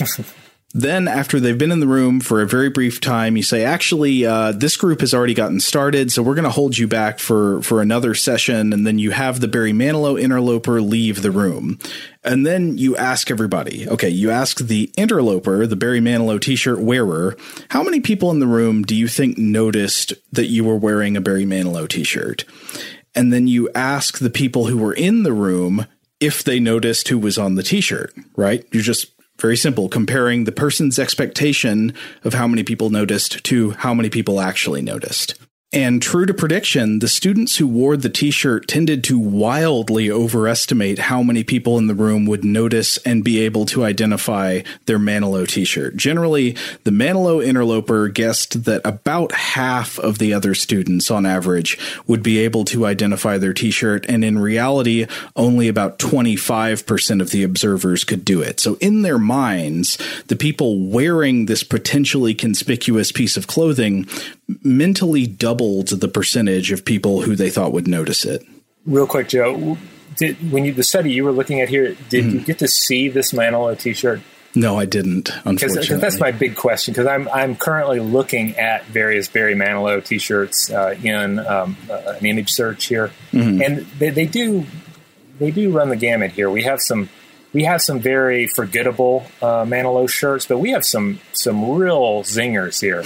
Then, after they've been in the room for a very brief time, you say, actually, this group has already gotten started, so we're going to hold you back for another session. And then you have the Barry Manilow interloper leave the room. And then you ask everybody, okay, you ask the interloper, the Barry Manilow t-shirt wearer, how many people in the room do you think noticed that you were wearing a Barry Manilow t-shirt? And then you ask the people who were in the room if they noticed who was on the t-shirt, right? You're just very simple, comparing the person's expectation of how many people noticed to how many people actually noticed. And true to prediction, the students who wore the t-shirt tended to wildly overestimate how many people in the room would notice and be able to identify their Manilow t-shirt. Generally, the Manilow interloper guessed that about half of the other students on average would be able to identify their t-shirt, and in reality, only about 25% of the observers could do it. So in their minds, the people wearing this potentially conspicuous piece of clothing mentally doubled the percentage of people who they thought would notice it. Real quick, Joe, the study you were looking at here, did you get to see this Manilow t-shirt? No, I didn't, unfortunately. Because that's my big question, because I'm currently looking at various Barry Manilow t-shirts in an image search here, and they do run the gamut here. We have some very forgettable Manilow shirts, but we have some real zingers here.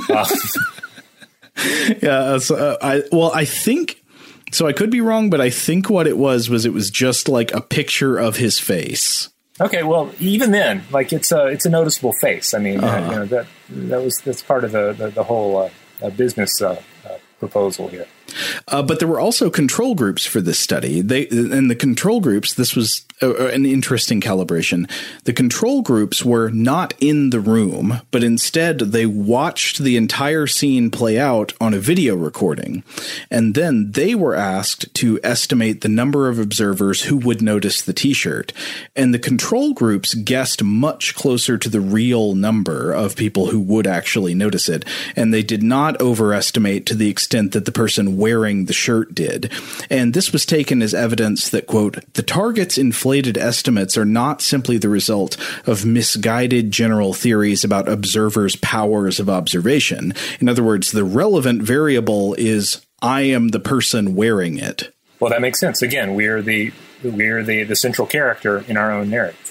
Yeah, I think so. I could be wrong, but I think what it was it was just like a picture of his face. Okay, well, even then, like it's a noticeable face. I mean, that's part of the whole business proposal here. But there were also control groups for this study. And the control groups, this was an interesting calibration. The control groups were not in the room, but instead they watched the entire scene play out on a video recording. And then they were asked to estimate the number of observers who would notice the t-shirt. And the control groups guessed much closer to the real number of people who would actually notice it. And they did not overestimate to the extent that the person wearing the shirt did. And this was taken as evidence that, quote, the target's inflated estimates are not simply the result of misguided general theories about observers' powers of observation. In other words, the relevant variable is I am the person wearing it. Well, that makes sense. Again, we're the central character in our own narrative.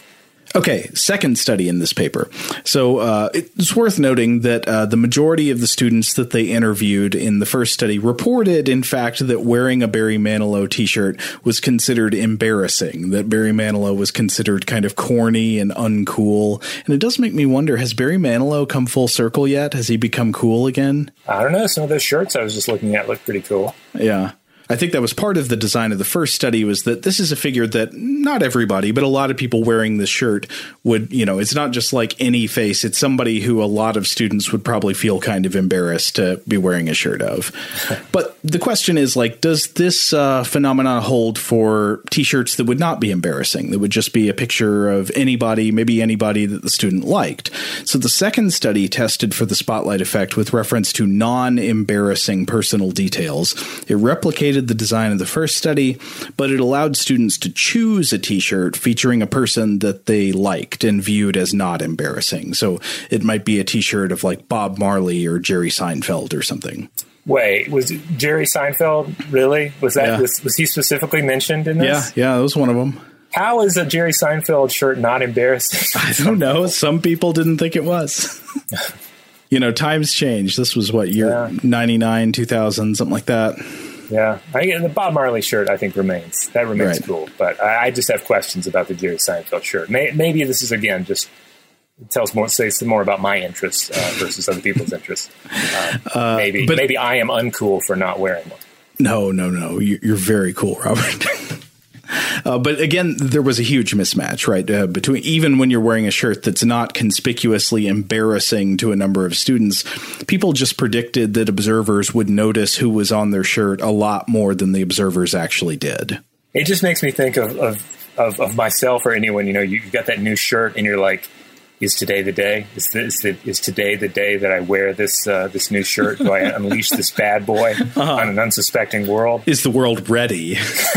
Okay, second study in this paper. So it's worth noting that the majority of the students that they interviewed in the first study reported, in fact, that wearing a Barry Manilow t-shirt was considered embarrassing, that Barry Manilow was considered kind of corny and uncool. And it does make me wonder, has Barry Manilow come full circle yet? Has he become cool again? I don't know. Some of those shirts I was just looking at look pretty cool. Yeah. I think that was part of the design of the first study, was that this is a figure that not everybody, but a lot of people wearing this shirt would, it's not just like any face. It's somebody who a lot of students would probably feel kind of embarrassed to be wearing a shirt of. But the question is, like, does this phenomenon hold for T-shirts that would not be embarrassing, that would just be a picture of anybody, maybe anybody that the student liked? So the second study tested for the spotlight effect with reference to non-embarrassing personal details. It replicated the design of the first study, but it allowed students to choose a T-shirt featuring a person that they liked and viewed as not embarrassing. So it might be a T-shirt of like Bob Marley or Jerry Seinfeld or something. Wait, was Jerry Seinfeld really? Was that was he specifically mentioned in this? Yeah, that was one of them. How is a Jerry Seinfeld shirt not embarrassing? I don't know. Some people didn't think it was. Times change. This was year 99, 2000, something like that. Yeah, the Bob Marley shirt, I think, remains. That remains right. Cool. But I just have questions about the Jerry Seinfeld shirt. Maybe this is, again, just says more about my interests versus other people's interests. Maybe I am uncool for not wearing one. No. You're very cool, Robert. But again, there was a huge mismatch, right? Between even when you're wearing a shirt that's not conspicuously embarrassing to a number of students, people just predicted that observers would notice who was on their shirt a lot more than the observers actually did. It just makes me think of myself or anyone. You got that new shirt and you're like, is today the day? Is today the day that I wear this new shirt? Do I unleash this bad boy on an unsuspecting world? Is the world ready?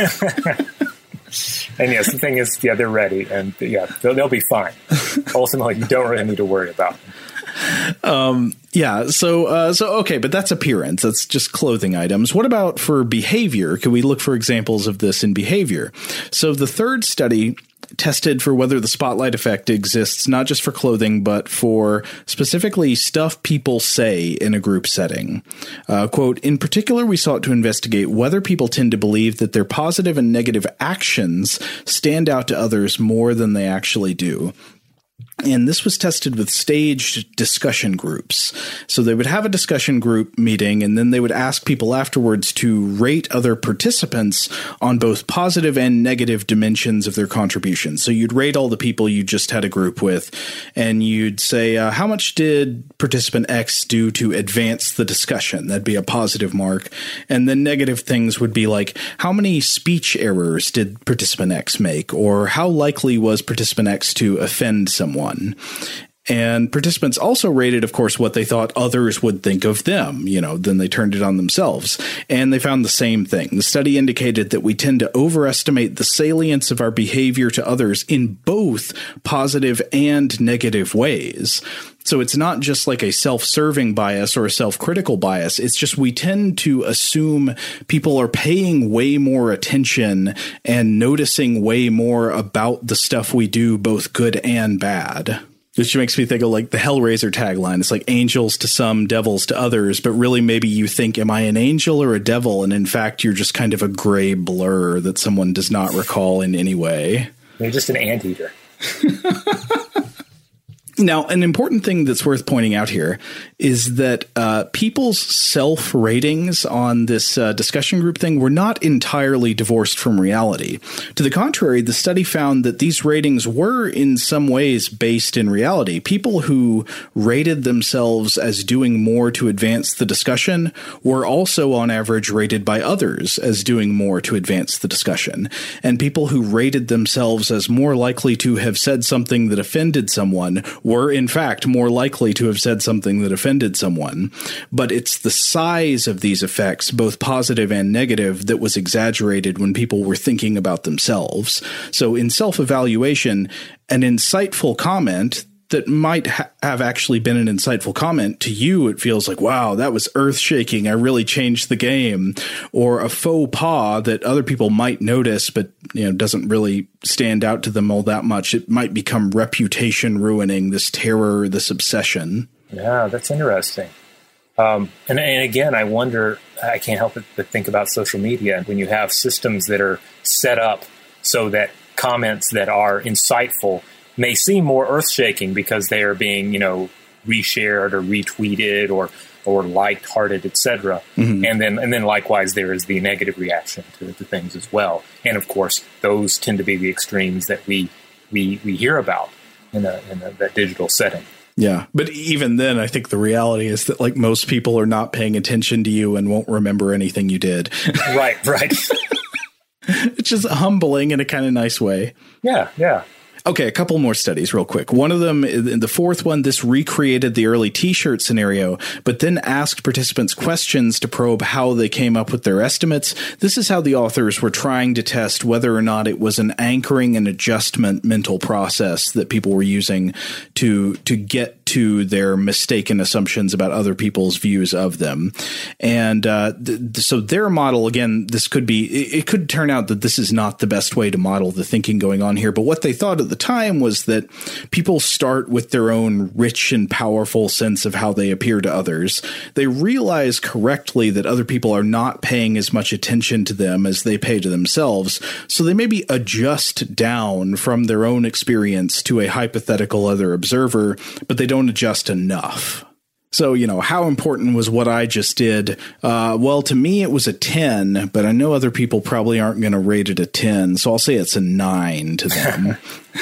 And yes, the thing is, they're ready, and they'll be fine. Ultimately, you don't really need to worry about them. So okay, but that's appearance. That's just clothing items. What about for behavior? Can we look for examples of this in behavior? So the third study tested for whether the spotlight effect exists not just for clothing, but for specifically stuff people say in a group setting. Quote, in particular, we sought to investigate whether people tend to believe that their positive and negative actions stand out to others more than they actually do. And this was tested with staged discussion groups. So they would have a discussion group meeting, and then they would ask people afterwards to rate other participants on both positive and negative dimensions of their contributions. So you'd rate all the people you just had a group with, and you'd say, how much did participant X do to advance the discussion? That'd be a positive mark. And then negative things would be like, how many speech errors did participant X make? Or how likely was participant X to offend someone? And participants also rated, of course, what they thought others would think of them. Then they turned it on themselves. And they found the same thing. The study indicated that we tend to overestimate the salience of our behavior to others in both positive and negative ways. So it's not just like a self-serving bias or a self-critical bias. It's just we tend to assume people are paying way more attention and noticing way more about the stuff we do, both good and bad. Which makes me think of like the Hellraiser tagline. It's like angels to some, devils to others. But really, maybe you think, am I an angel or a devil? And in fact, you're just kind of a gray blur that someone does not recall in any way. You're just an anteater. Now, an important thing that's worth pointing out here is that people's self-ratings on this discussion group thing were not entirely divorced from reality. To the contrary, the study found that these ratings were in some ways based in reality. People who rated themselves as doing more to advance the discussion were also on average rated by others as doing more to advance the discussion. And people who rated themselves as more likely to have said something that offended someone were in fact more likely to have said something that offended someone. But it's the size of these effects, both positive and negative, that was exaggerated when people were thinking about themselves. So in self-evaluation, an insightful comment that might have actually been an insightful comment, to you it feels like, wow, that was earth-shaking. I really changed the game. Or a faux pas that other people might notice, but doesn't really stand out to them all that much. It might become reputation ruining, this terror, this obsession. Yeah, that's interesting. And again, I wonder, I can't help but think about social media. When you have systems that are set up so that comments that are insightful may seem more earth-shaking because they are being, reshared or retweeted or liked, hearted, etc. Mm-hmm. And then likewise, there is the negative reaction to things as well. And of course, those tend to be the extremes that we hear about in that digital setting. Yeah. But even then, I think the reality is that like most people are not paying attention to you and won't remember anything you did. Right. It's just humbling in a kind of nice way. Yeah. Okay, a couple more studies real quick. One of them, in the fourth one, this recreated the early T-shirt scenario, but then asked participants questions to probe how they came up with their estimates. This is how the authors were trying to test whether or not it was an anchoring and adjustment mental process that people were using to get to their mistaken assumptions about other people's views of them. And so their model, again, it could turn out that this is not the best way to model the thinking going on here. But what they thought at the time was that people start with their own rich and powerful sense of how they appear to others. They realize correctly that other people are not paying as much attention to them as they pay to themselves. So they maybe adjust down from their own experience to a hypothetical other observer, but they don't adjust enough. So, how important was what I just did? Well, to me, it was a 10, but I know other people probably aren't going to rate it a 10. So I'll say it's a 9 to them.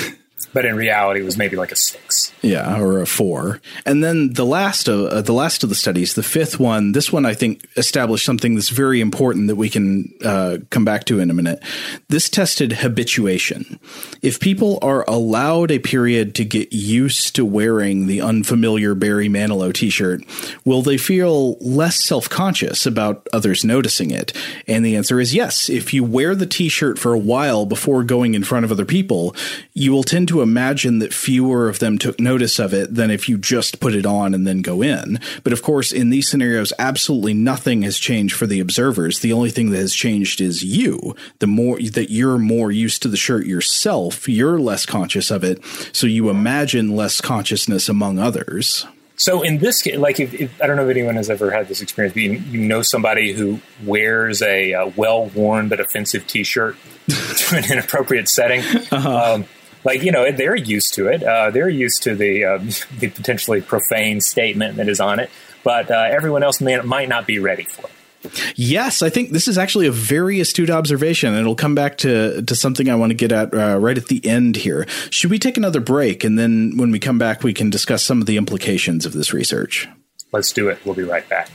But in reality, it was maybe like a 6. Yeah, or a 4. And then the last of the studies, the fifth one, this one I think established something that's very important that we can come back to in a minute. This tested habituation. If people are allowed a period to get used to wearing the unfamiliar Barry Manilow t-shirt, will they feel less self-conscious about others noticing it? And the answer is yes. If you wear the t-shirt for a while before going in front of other people, you will tend to imagine that fewer of them took notice of it than if you just put it on and then go in. But of course, in these scenarios, absolutely nothing has changed for the observers. The only thing that has changed is you. The more that you're more used to the shirt yourself, you're less conscious of it. So you imagine less consciousness among others. So in this case, like if I don't know if anyone has ever had this experience, but you know somebody who wears a well-worn but offensive T-shirt to an inappropriate setting. Uh-huh. They're used to it. They're used to the potentially profane statement that is on it, but everyone else might not be ready for it. Yes, I think this is actually a very astute observation, and it'll come back to something I want to get at right at the end here. Should we take another break, and then when we come back, we can discuss some of the implications of this research? Let's do it. We'll be right back.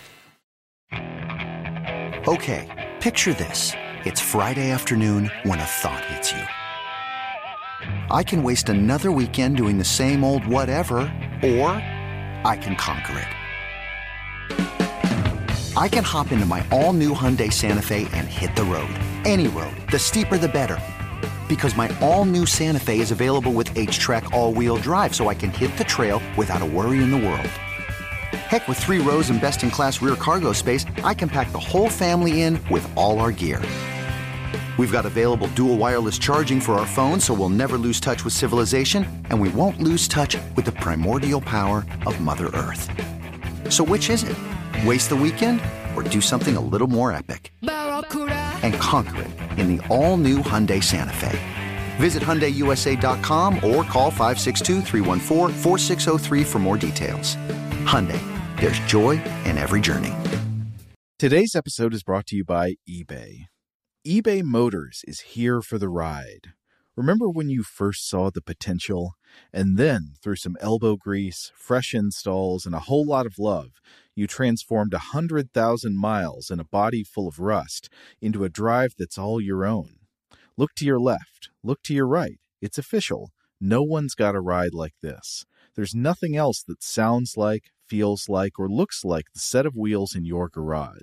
Okay, picture this. It's Friday afternoon when a thought hits you. I can waste another weekend doing the same old whatever, or I can conquer it. I can hop into my all-new Hyundai Santa Fe and hit the road. Any road. The steeper, the better. Because my all-new Santa Fe is available with H-Track all-wheel drive, so I can hit the trail without a worry in the world. Heck, with 3 rows and best-in-class rear cargo space, I can pack the whole family in with all our gear. We've got available dual wireless charging for our phones, so we'll never lose touch with civilization, and we won't lose touch with the primordial power of Mother Earth. So which is it? Waste the weekend or do something a little more epic? And conquer it in the all-new Hyundai Santa Fe. Visit HyundaiUSA.com or call 562-314-4603 for more details. Hyundai, there's joy in every journey. Today's episode is brought to you by eBay. eBay Motors is here for the ride. Remember when you first saw the potential? And then, through some elbow grease, fresh installs, and a whole lot of love, you transformed 100,000 miles and a body full of rust into a drive that's all your own. Look to your left. Look to your right. It's official. No one's got a ride like this. There's nothing else that sounds like, feels like, or looks like the set of wheels in your garage.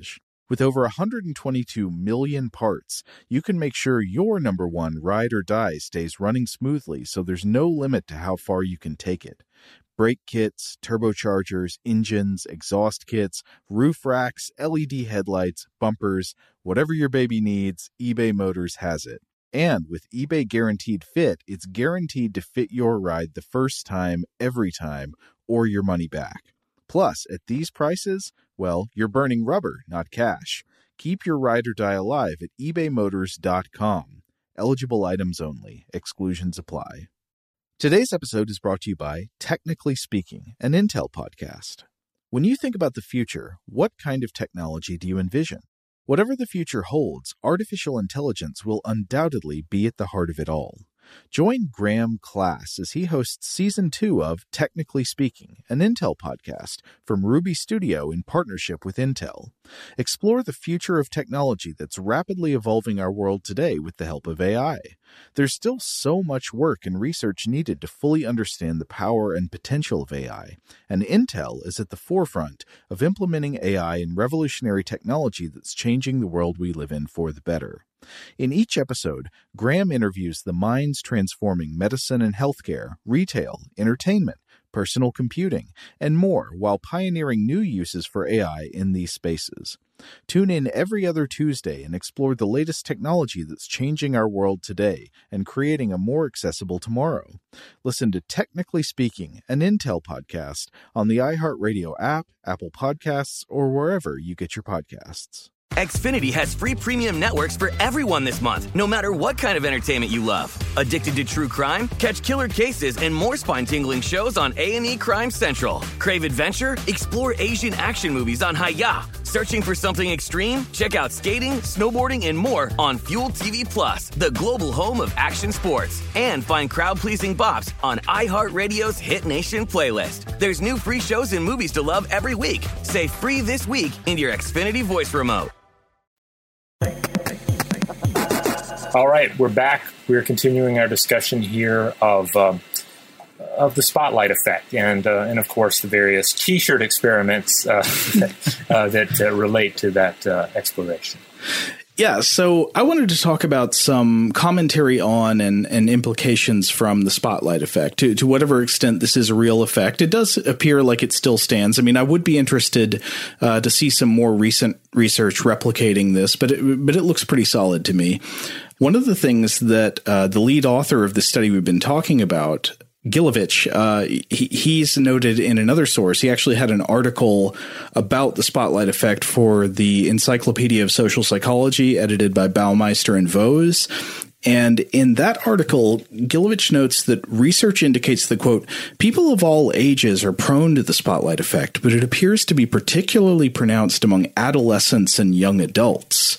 With over 122 million parts, you can make sure your number one ride or die stays running smoothly so there's no limit to how far you can take it. Brake kits, turbochargers, engines, exhaust kits, roof racks, LED headlights, bumpers, whatever your baby needs, eBay Motors has it. And with eBay Guaranteed Fit, it's guaranteed to fit your ride the first time, every time, or your money back. Plus, at these prices, well, you're burning rubber, not cash. Keep your ride or die alive at ebaymotors.com. Eligible items only. Exclusions apply. Today's episode is brought to you by Technically Speaking, an Intel podcast. When you think about the future, what kind of technology do you envision? Whatever the future holds, artificial intelligence will undoubtedly be at the heart of it all. Join Graham Class as he hosts Season 2 of Technically Speaking, an Intel podcast from Ruby Studio in partnership with Intel. Explore the future of technology that's rapidly evolving our world today with the help of AI. There's still so much work and research needed to fully understand the power and potential of AI, and Intel is at the forefront of implementing AI in revolutionary technology that's changing the world we live in for the better. In each episode, Graham interviews the minds transforming medicine and healthcare, retail, entertainment, personal computing, and more while pioneering new uses for AI in these spaces. Tune in every other Tuesday and explore the latest technology that's changing our world today and creating a more accessible tomorrow. Listen to Technically Speaking, an Intel podcast on the iHeartRadio app, Apple Podcasts, or wherever you get your podcasts. Xfinity has free premium networks for everyone this month, no matter what kind of entertainment you love. Addicted to true crime? Catch killer cases and more spine-tingling shows on A&E Crime Central. Crave adventure? Explore Asian action movies on Hi-Ya. Searching for something extreme? Check out skating, snowboarding, and more on Fuel TV Plus, the global home of action sports. And find crowd-pleasing bops on iHeartRadio's Hit Nation playlist. There's new free shows and movies to love every week. Say free this week in your Xfinity voice remote. All right, we're back. We're continuing our discussion here of the spotlight effect, and of course the various T-shirt experiments that relate to that exploration. Yeah, so I wanted to talk about some commentary on and implications from the spotlight effect. To whatever extent this is a real effect, it does appear like it still stands. I mean, I would be interested to see some more recent research replicating this, but it looks pretty solid to me. One of the things that the lead author of the study we've been talking about, Gilovich, he's noted in another source. He actually had an article about the spotlight effect for the Encyclopedia of Social Psychology, edited by Baumeister and Vose. And in that article, Gilovich notes that research indicates that, quote, people of all ages are prone to the spotlight effect, but it appears to be particularly pronounced among adolescents and young adults.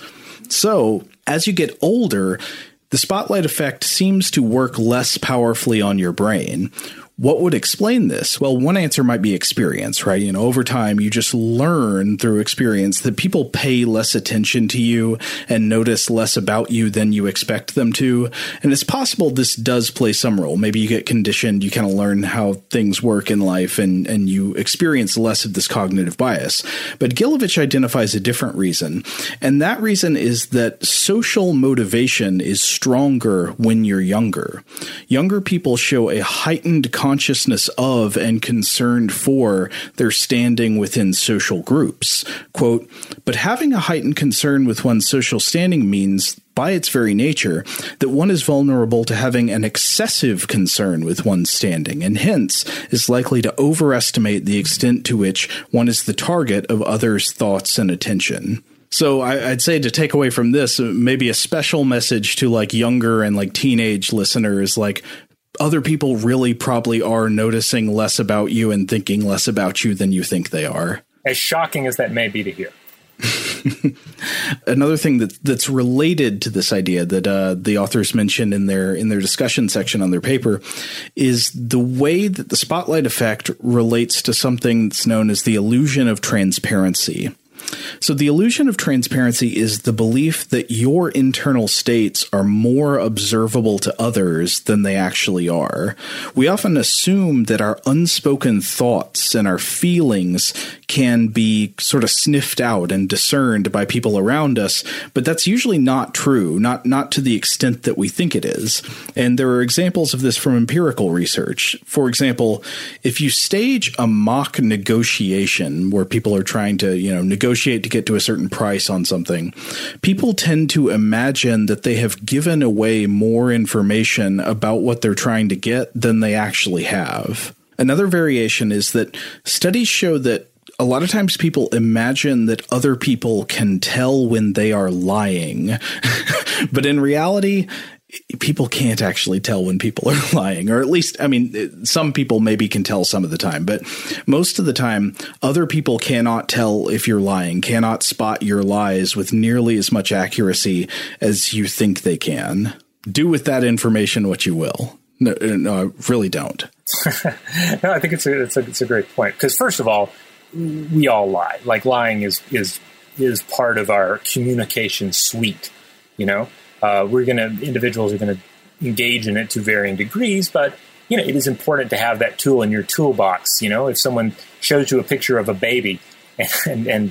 So, as you get older, the spotlight effect seems to work less powerfully on your brain. What would explain this? Well, one answer might be experience, right? You know, over time, you just learn through experience that people pay less attention to you and notice less about you than you expect them to. And it's possible this does play some role. Maybe you get conditioned, you kind of learn how things work in life, and you experience less of this cognitive bias. But Gilovich identifies a different reason. And that reason is that social motivation is stronger when you're younger. Younger people show a heightened consciousness of and concern for their standing within social groups. Quote, but having a heightened concern with one's social standing means, by its very nature, that one is vulnerable to having an excessive concern with one's standing, and hence is likely to overestimate the extent to which one is the target of others' thoughts and attention. So I'd say, to take away from this, maybe a special message to like younger and like teenage listeners, like, other people really probably are noticing less about you and thinking less about you than you think they are. As shocking as that may be to hear. Another thing that's related to this idea that the authors mentioned in their discussion section on their paper is the way that the spotlight effect relates to something that's known as the illusion of transparency. So the illusion of transparency is the belief that your internal states are more observable to others than they actually are. We often assume that our unspoken thoughts and our feelings can be sort of sniffed out and discerned by people around us, but that's usually not true, not to the extent that we think it is. And there are examples of this from empirical research. For example, if you stage a mock negotiation where people are trying to, negotiate to get to a certain price on something, people tend to imagine that they have given away more information about what they're trying to get than they actually have. Another variation is that studies show that a lot of times people imagine that other people can tell when they are lying. But in reality, people can't actually tell when people are lying, or at least, some people maybe can tell some of the time, but most of the time, other people cannot tell if you're lying, cannot spot your lies with nearly as much accuracy as you think they can. Do with that information what you will. No, I really don't. No, I think it's a great point, because first of all, we all lie. Like, lying is part of our communication suite, individuals are going to engage in it to varying degrees, but, it is important to have that tool in your toolbox. If someone shows you a picture of a baby and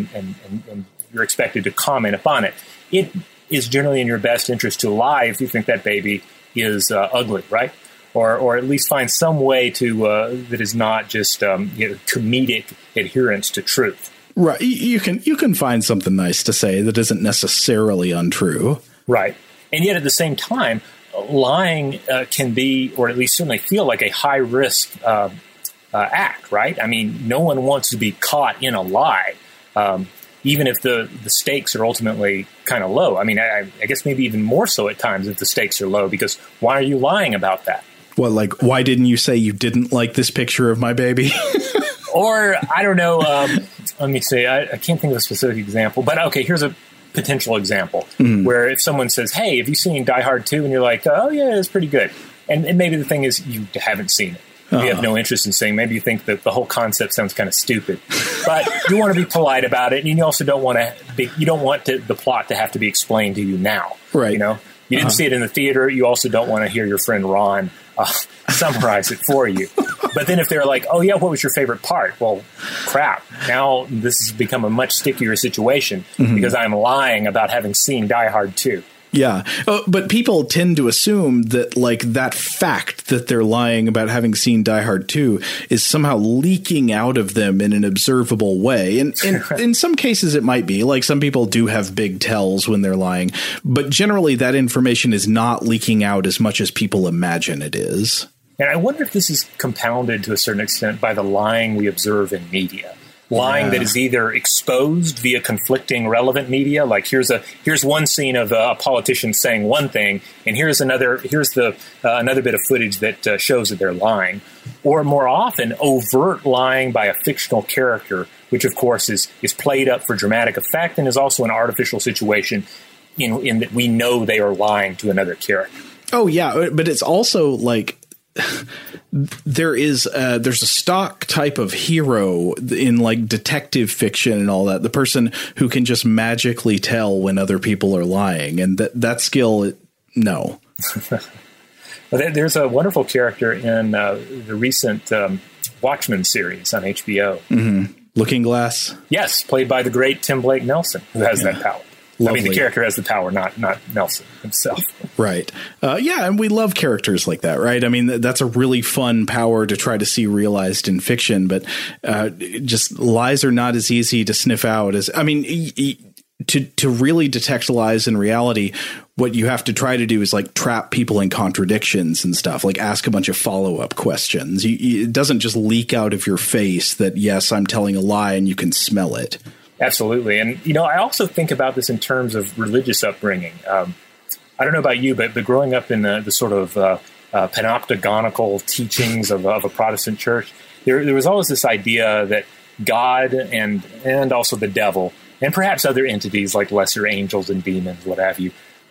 you're expected to comment upon it, it is generally in your best interest to lie if you think that baby is ugly, right? Or at least find some way to that is not just comedic adherence to truth. Right. You can find something nice to say that isn't necessarily untrue. Right. And yet at the same time, lying can be, or at least certainly feel like a high risk act, right? No one wants to be caught in a lie, even if the stakes are ultimately kind of low. I guess maybe even more so at times if the stakes are low, because why are you lying about that? Well, like, why didn't you say you didn't like this picture of my baby? Or, I don't know, let me see, I can't think of a specific example, but okay, here's a potential example where if someone says, hey, have you seen Die Hard 2? And you're like, oh yeah, it's pretty good. And maybe the thing is you haven't seen it. You have no interest in saying, maybe you think that the whole concept sounds kind of stupid, but you want to be polite about it. And you also don't want the plot to have to be explained to you now. Right. You didn't see it in the theater. You also don't want to hear your friend Ron summarize it for you. But then if they're like, oh yeah, what was your favorite part? Well, crap. Now this has become a much stickier situation because I'm lying about having seen Die Hard 2. Yeah. But people tend to assume that, like, that fact that they're lying about having seen Die Hard 2 is somehow leaking out of them in an observable way. And in some cases it might be. Like, some people do have big tells when they're lying. But generally that information is not leaking out as much as people imagine it is. And I wonder if this is compounded to a certain extent by the lying we observe in media. Lying that is either exposed via conflicting relevant media, like here's one scene of a politician saying one thing, and here's another bit of footage that shows that they're lying, or more often overt lying by a fictional character, which of course is played up for dramatic effect and is also an artificial situation in that we know they are lying to another character. Oh yeah, but it's also like, there's a stock type of hero in, like, detective fiction and all that, the person who can just magically tell when other people are lying, and that skill, no. Well, there's a wonderful character in the recent Watchmen series on HBO. Looking Glass? Yes, played by the great Tim Blake Nelson, who has that power. Lovely. The character has the power, not Nelson himself. Right. And we love characters like that, right? That's a really fun power to try to see realized in fiction, but just lies are not as easy to sniff out as, to really detect lies in reality, what you have to try to do is, like, trap people in contradictions and stuff, like ask a bunch of follow-up questions. It doesn't just leak out of your face that, yes, I'm telling a lie, and you can smell it. Absolutely. And, I also think about this in terms of religious upbringing. I don't know about you, but growing up in the sort of panopticonical teachings of a Protestant church, there was always this idea that God and also the devil, and perhaps other entities like lesser angels and demons, what have you,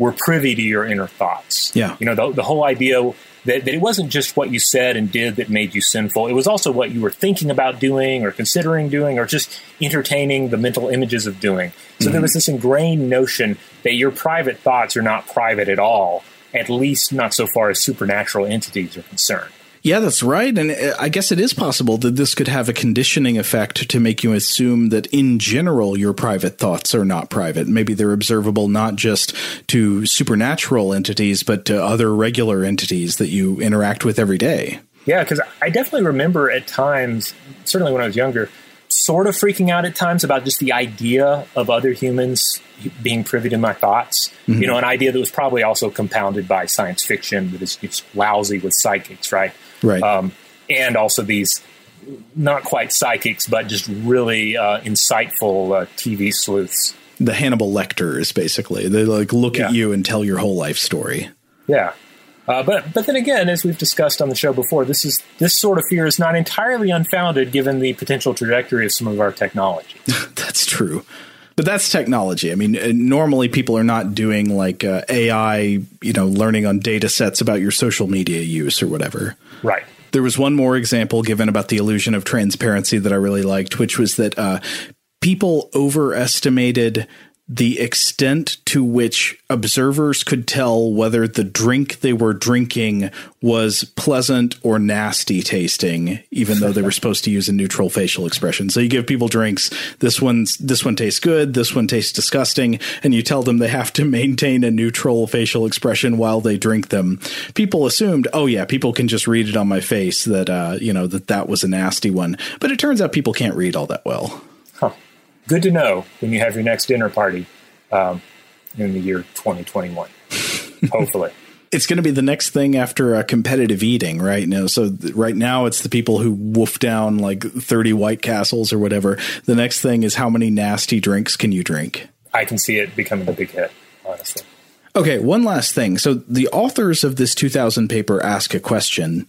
were privy to your inner thoughts. Yeah. The whole idea that it wasn't just what you said and did that made you sinful. It was also what you were thinking about doing or considering doing or just entertaining the mental images of doing. So there was this ingrained notion that your private thoughts are not private at all, at least not so far as supernatural entities are concerned. Yeah, that's right. And I guess it is possible that this could have a conditioning effect to make you assume that in general your private thoughts are not private. Maybe they're observable not just to supernatural entities, but to other regular entities that you interact with every day. Yeah, because I definitely remember at times, certainly when I was younger, sort of freaking out at times about just the idea of other humans being privy to my thoughts. An idea that was probably also compounded by science fiction that is just lousy with psychics, right? Right. And also these not quite psychics, but just really insightful TV sleuths. The Hannibal Lecters, basically. They look at you and tell your whole life story. Yeah. But then again, as we've discussed on the show before, this sort of fear is not entirely unfounded given the potential trajectory of some of our technology. That's true. But that's technology. I mean, normally people are not doing like AI, learning on data sets about your social media use or whatever. Right. There was one more example given about the illusion of transparency that I really liked, which was that people overestimated the extent to which observers could tell whether the drink they were drinking was pleasant or nasty tasting, even though they were supposed to use a neutral facial expression. So you give people drinks, this one tastes good, this one tastes disgusting, and you tell them they have to maintain a neutral facial expression while they drink them. People assumed, oh yeah, people can just read it on my face that that was a nasty one. But it turns out people can't read all that well. Huh. Good to know when you have your next dinner party in the year 2021, hopefully. It's going to be the next thing after competitive eating, right? So right now it's the people who wolf down like 30 White Castles or whatever. The next thing is how many nasty drinks can you drink? I can see it becoming a big hit, honestly. Okay, one last thing. So the authors of this 2000 paper ask a question.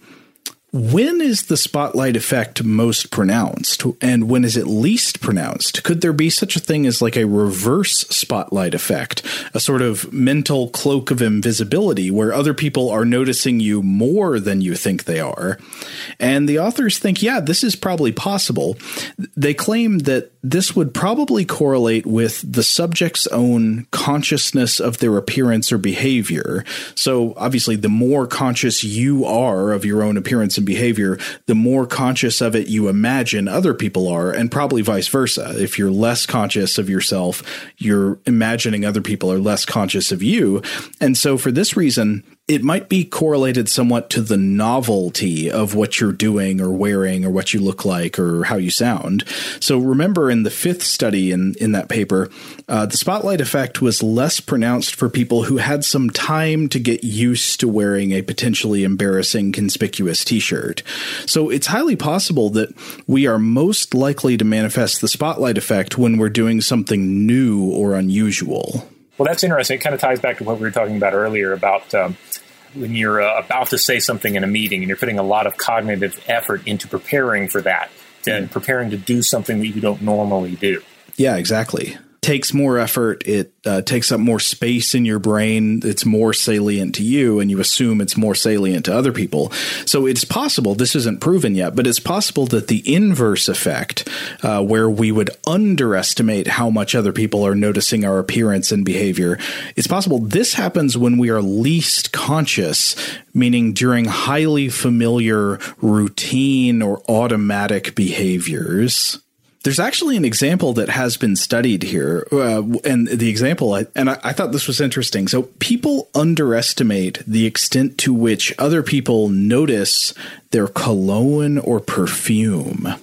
When is the spotlight effect most pronounced, and when is it least pronounced? Could there be such a thing as like a reverse spotlight effect, a sort of mental cloak of invisibility where other people are noticing you more than you think they are? And the authors think, yeah, this is probably possible. They claim that this would probably correlate with the subject's own consciousness of their appearance or behavior. So obviously, the more conscious you are of your own appearance and behavior, the more conscious of it you imagine other people are, and probably vice versa. If you're less conscious of yourself, you're imagining other people are less conscious of you. And so for this reason, it might be correlated somewhat to the novelty of what you're doing or wearing or what you look like or how you sound. So remember in the fifth study in that paper, the spotlight effect was less pronounced for people who had some time to get used to wearing a potentially embarrassing, conspicuous T-shirt. So it's highly possible that we are most likely to manifest the spotlight effect when we're doing something new or unusual. Well, that's interesting. It kind of ties back to what we were talking about earlier about when you're about to say something in a meeting and you're putting a lot of cognitive effort into preparing for that and preparing to do something that you don't normally do. Yeah, exactly. Takes more effort. It takes up more space in your brain. It's more salient to you, and you assume it's more salient to other people. So it's possible, this isn't proven yet, but it's possible that the inverse effect, where we would underestimate how much other people are noticing our appearance and behavior, it's possible this happens when we are least conscious, meaning during highly familiar, routine, or automatic behaviors. There's actually an example that has been studied here, and the example, I thought this was interesting. So people underestimate the extent to which other people notice their cologne or perfume.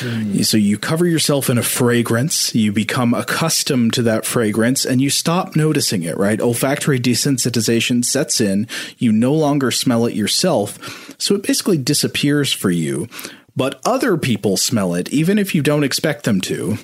So you cover yourself in a fragrance, you become accustomed to that fragrance, and you stop noticing it, right? Olfactory desensitization sets in. You no longer smell it yourself, so it basically disappears for you. But other people smell it, even if you don't expect them to.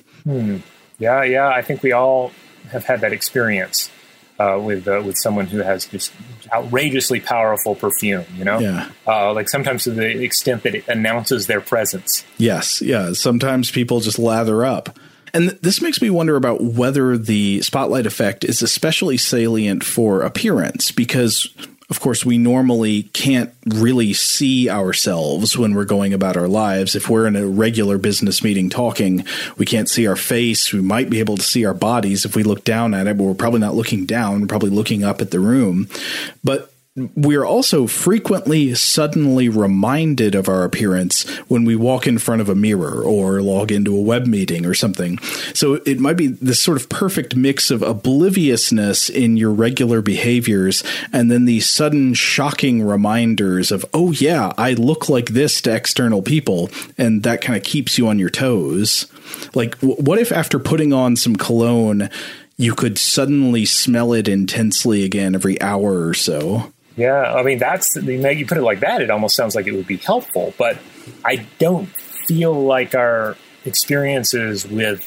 Yeah. I think we all have had that experience with someone who has just outrageously powerful perfume, Yeah. Like sometimes to the extent that it announces their presence. Yes. Yeah. Sometimes people just lather up. And this makes me wonder about whether the spotlight effect is especially salient for appearance, because of course, we normally can't really see ourselves when we're going about our lives. If we're in a regular business meeting talking, we can't see our face. We might be able to see our bodies if we look down at it, but we're probably not looking down. We're probably looking up at the room. But we're also frequently suddenly reminded of our appearance when we walk in front of a mirror or log into a web meeting or something. So it might be this sort of perfect mix of obliviousness in your regular behaviors and then these sudden shocking reminders of, oh yeah, I look like this to external people, and that kind of keeps you on your toes. Like, what if after putting on some cologne, you could suddenly smell it intensely again every hour or so? Yeah, I mean, you put it like that, it almost sounds like it would be helpful, but I don't feel like our experiences with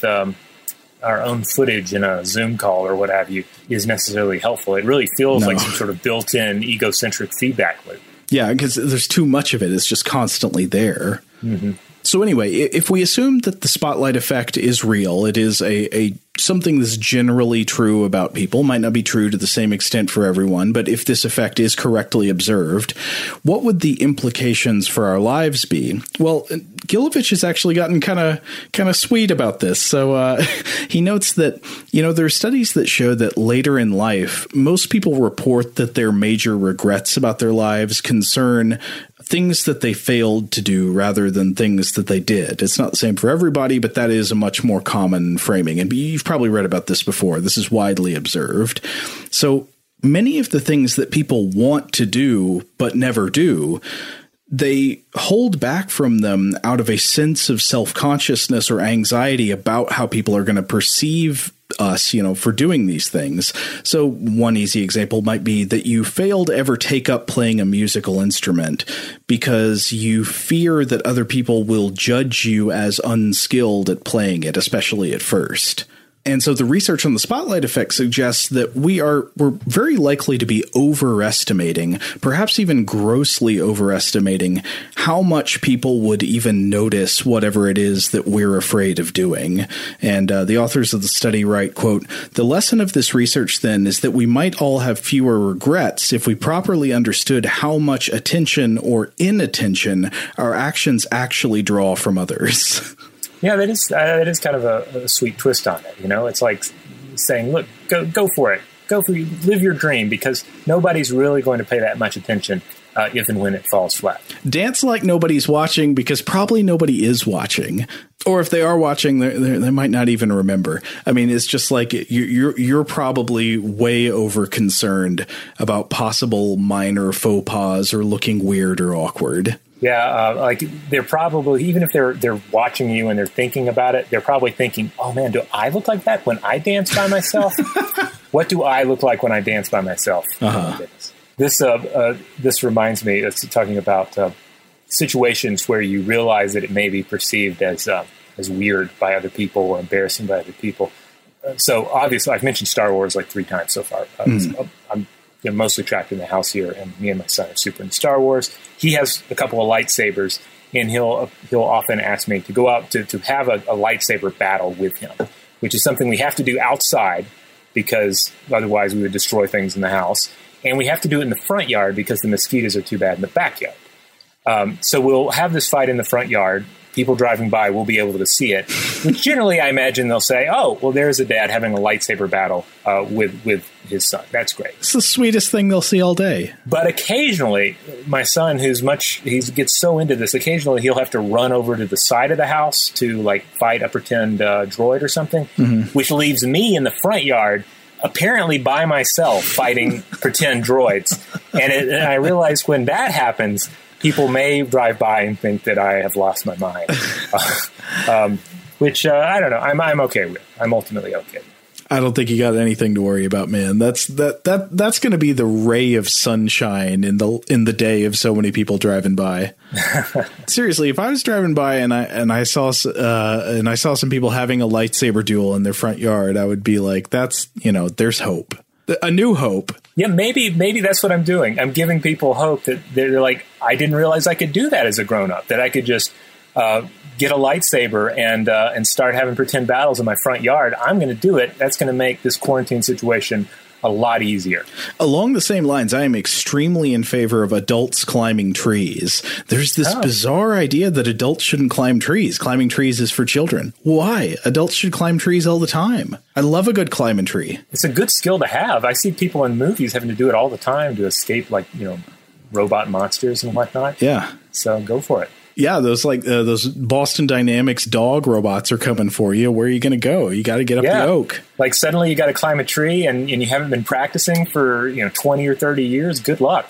our own footage in a Zoom call or what have you is necessarily helpful. It really feels like some sort of built-in egocentric feedback loop. Yeah, because there's too much of it. It's just constantly there. Mm-hmm. So anyway, if we assume that the spotlight effect is real, it is a something that's generally true about people, might not be true to the same extent for everyone, but if this effect is correctly observed, what would the implications for our lives be? Well, Gilovich has actually gotten kind of sweet about this. So he notes that, there are studies that show that later in life, most people report that their major regrets about their lives concern things that they failed to do rather than things that they did. It's not the same for everybody, but that is a much more common framing. And you've probably read about this before. This is widely observed. So many of the things that people want to do but never do, they hold back from them out of a sense of self-consciousness or anxiety about how people are going to perceive us, for doing these things. So one easy example might be that you fail to ever take up playing a musical instrument because you fear that other people will judge you as unskilled at playing it, especially at first. And so the research on the spotlight effect suggests that we're very likely to be overestimating, perhaps even grossly overestimating, how much people would even notice whatever it is that we're afraid of doing. And the authors of the study write, quote, "The lesson of this research then is that we might all have fewer regrets if we properly understood how much attention or inattention our actions actually draw from others." Yeah, that is kind of a sweet twist on it. It's like saying, look, go for it. Live your dream, because nobody's really going to pay that much attention if and when it falls flat. Dance like nobody's watching, because probably nobody is watching. Or if they are watching, they might not even remember. I mean, it's just like you're probably way over concerned about possible minor faux pas or looking weird or awkward. Yeah, like they're probably, even if they're watching you and they're thinking about it, they're probably thinking, oh man, do I look like that when I dance by myself? What do I look like when I dance by myself? Uh-huh. This reminds me of talking about situations where you realize that it may be perceived as weird by other people or embarrassing by other people. So obviously, I've mentioned Star Wars like 3 times so far. I'm mostly trapped in the house here, and me and my son are super into Star Wars. He has a couple of lightsabers, and he'll often ask me to go out to have a lightsaber battle with him, which is something we have to do outside because otherwise we would destroy things in the house. And we have to do it in the front yard because the mosquitoes are too bad in the backyard. So we'll have this fight in the front yard. People driving by will be able to see it. Which generally, I imagine they'll say, oh, well, there's a dad having a lightsaber battle with his son. That's great. It's the sweetest thing they'll see all day. But occasionally, my son, he gets so into this, occasionally he'll have to run over to the side of the house to like fight a pretend droid or something, which leaves me in the front yard, apparently by myself, fighting pretend droids. And I realize when that happens, people may drive by and think that I have lost my mind, which I don't know. I'm okay with. I'm ultimately okay. I don't think you got anything to worry about, man. That's going to be the ray of sunshine in the day of so many people driving by. Seriously, if I was driving by and I saw some people having a lightsaber duel in their front yard, I would be like, that's, there's hope. A new hope. Yeah, maybe that's what I'm doing. I'm giving people hope that they're like, I didn't realize I could do that as a grown-up, that I could just get a lightsaber and start having pretend battles in my front yard, I'm going to do it. That's going to make this quarantine situation a lot easier. Along the same lines, I am extremely in favor of adults climbing trees. There's this bizarre idea that adults shouldn't climb trees. Climbing trees is for children. Why? Adults should climb trees all the time. I love a good climbing tree. It's a good skill to have. I see people in movies having to do it all the time to escape, robot monsters and whatnot. Yeah. So go for it. Yeah, those Boston Dynamics dog robots are coming for you. Where are you going to go? You got to get up the oak. Like suddenly you got to climb a tree and you haven't been practicing for 20 or 30 years. Good luck.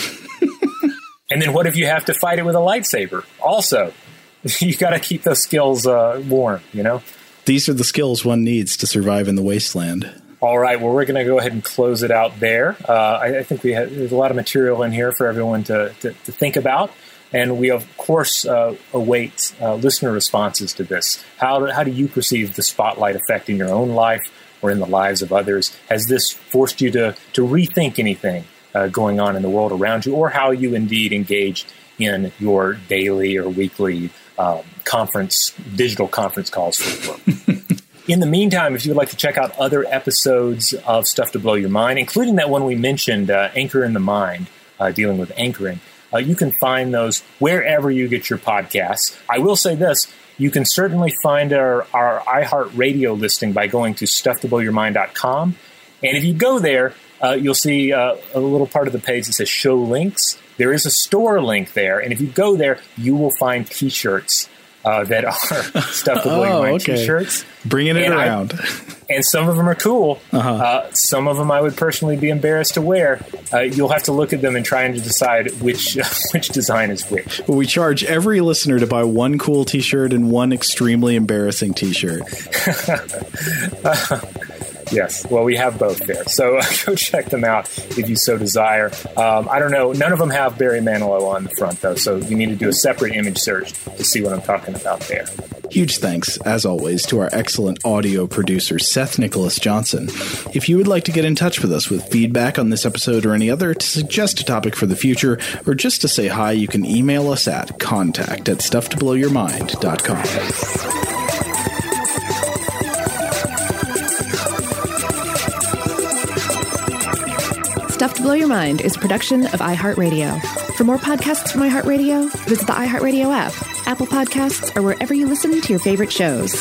And then what if you have to fight it with a lightsaber? Also, you got to keep those skills warm. These are the skills one needs to survive in the wasteland. All right. Well, we're going to go ahead and close it out there. I think there's a lot of material in here for everyone to think about. And we, of course, await listener responses to this. How do you perceive the spotlight effect in your own life or in the lives of others? Has this forced you to rethink anything going on in the world around you, or how you indeed engage in your daily or weekly digital conference calls for work? In the meantime, if you would like to check out other episodes of Stuff to Blow Your Mind, including that one we mentioned, Anchor in the Mind, dealing with anchoring, you can find those wherever you get your podcasts. I will say this, you can certainly find our iHeartRadio listing by going to stufftoblowyourmind.com. And if you go there, you'll see a little part of the page that says show links. There is a store link there. And if you go there, you will find T-shirts that are Stuff to Blow Your Mind T-shirts. Bringing it around. And some of them are cool. Some of them I would personally be embarrassed to wear. You'll have to look at them and try and decide which design is which. Well, we charge every listener to buy one cool T-shirt and one extremely embarrassing T-shirt. Yes. Well, we have both there. So go check them out if you so desire. I don't know. None of them have Barry Manilow on the front, though, so you need to do a separate image search to see what I'm talking about there. Huge thanks, as always, to our excellent audio producer, Seth Nicholas Johnson. If you would like to get in touch with us with feedback on this episode or any other, to suggest a topic for the future, or just to say hi, you can email us at contact@stufftoblowyourmind.com. Stuff to Blow Your Mind is a production of iHeartRadio. For more podcasts from iHeartRadio, visit the iHeartRadio app, Apple Podcasts, or wherever you listen to your favorite shows.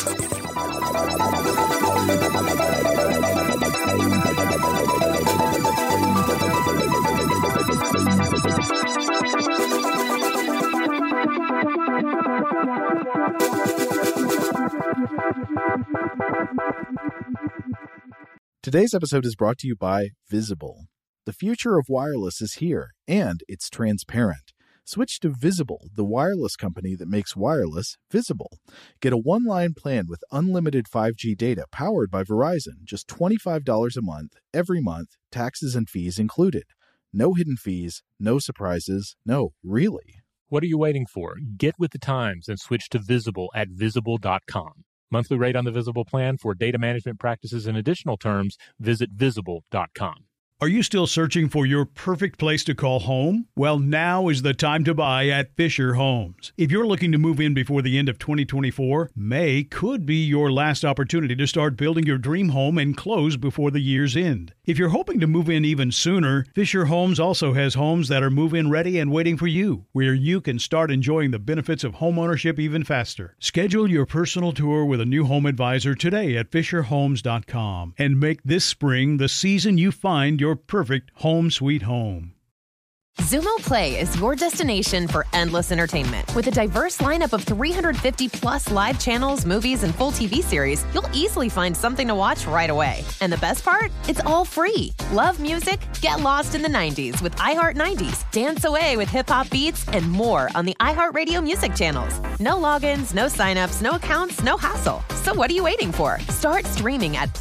Today's episode is brought to you by Visible. The future of wireless is here, and it's transparent. Switch to Visible, the wireless company that makes wireless visible. Get a one-line plan with unlimited 5G data powered by Verizon, just $25 a month, every month, taxes and fees included. No hidden fees, no surprises, no, really. What are you waiting for? Get with the times and switch to Visible at Visible.com. Monthly rate on the Visible plan for data management practices and additional terms, visit Visible.com. Are you still searching for your perfect place to call home? Well, now is the time to buy at Fisher Homes. If you're looking to move in before the end of 2024, May could be your last opportunity to start building your dream home and close before the year's end. If you're hoping to move in even sooner, Fisher Homes also has homes that are move-in ready and waiting for you, where you can start enjoying the benefits of homeownership even faster. Schedule your personal tour with a new home advisor today at FisherHomes.com and make this spring the season you find your perfect home sweet home. Xumo Play is your destination for endless entertainment. With a diverse lineup of 350-plus live channels, movies, and full TV series, you'll easily find something to watch right away. And the best part? It's all free. Love music? Get lost in the 90s with iHeart 90s, dance away with hip-hop beats, and more on the iHeartRadio music channels. No logins, no signups, no accounts, no hassle. So what are you waiting for? Start streaming at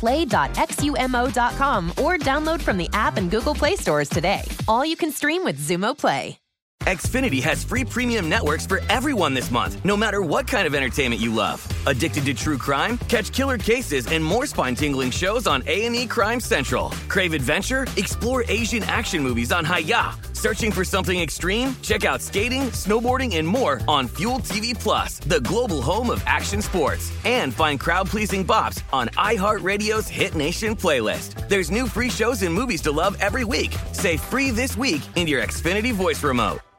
play.xumo.com or download from the app and Google Play stores today. All you can stream with Xumo Play. Xfinity has free premium networks for everyone this month, no matter what kind of entertainment you love. Addicted to true crime? Catch killer cases and more spine-tingling shows on A&E Crime Central. Crave adventure? Explore Asian action movies on Hi-Ya. Searching for something extreme? Check out skating, snowboarding, and more on Fuel TV Plus, the global home of action sports. And find crowd-pleasing bops on iHeartRadio's Hit Nation playlist. There's new free shows and movies to love every week. Say free this week in your Xfinity voice remote.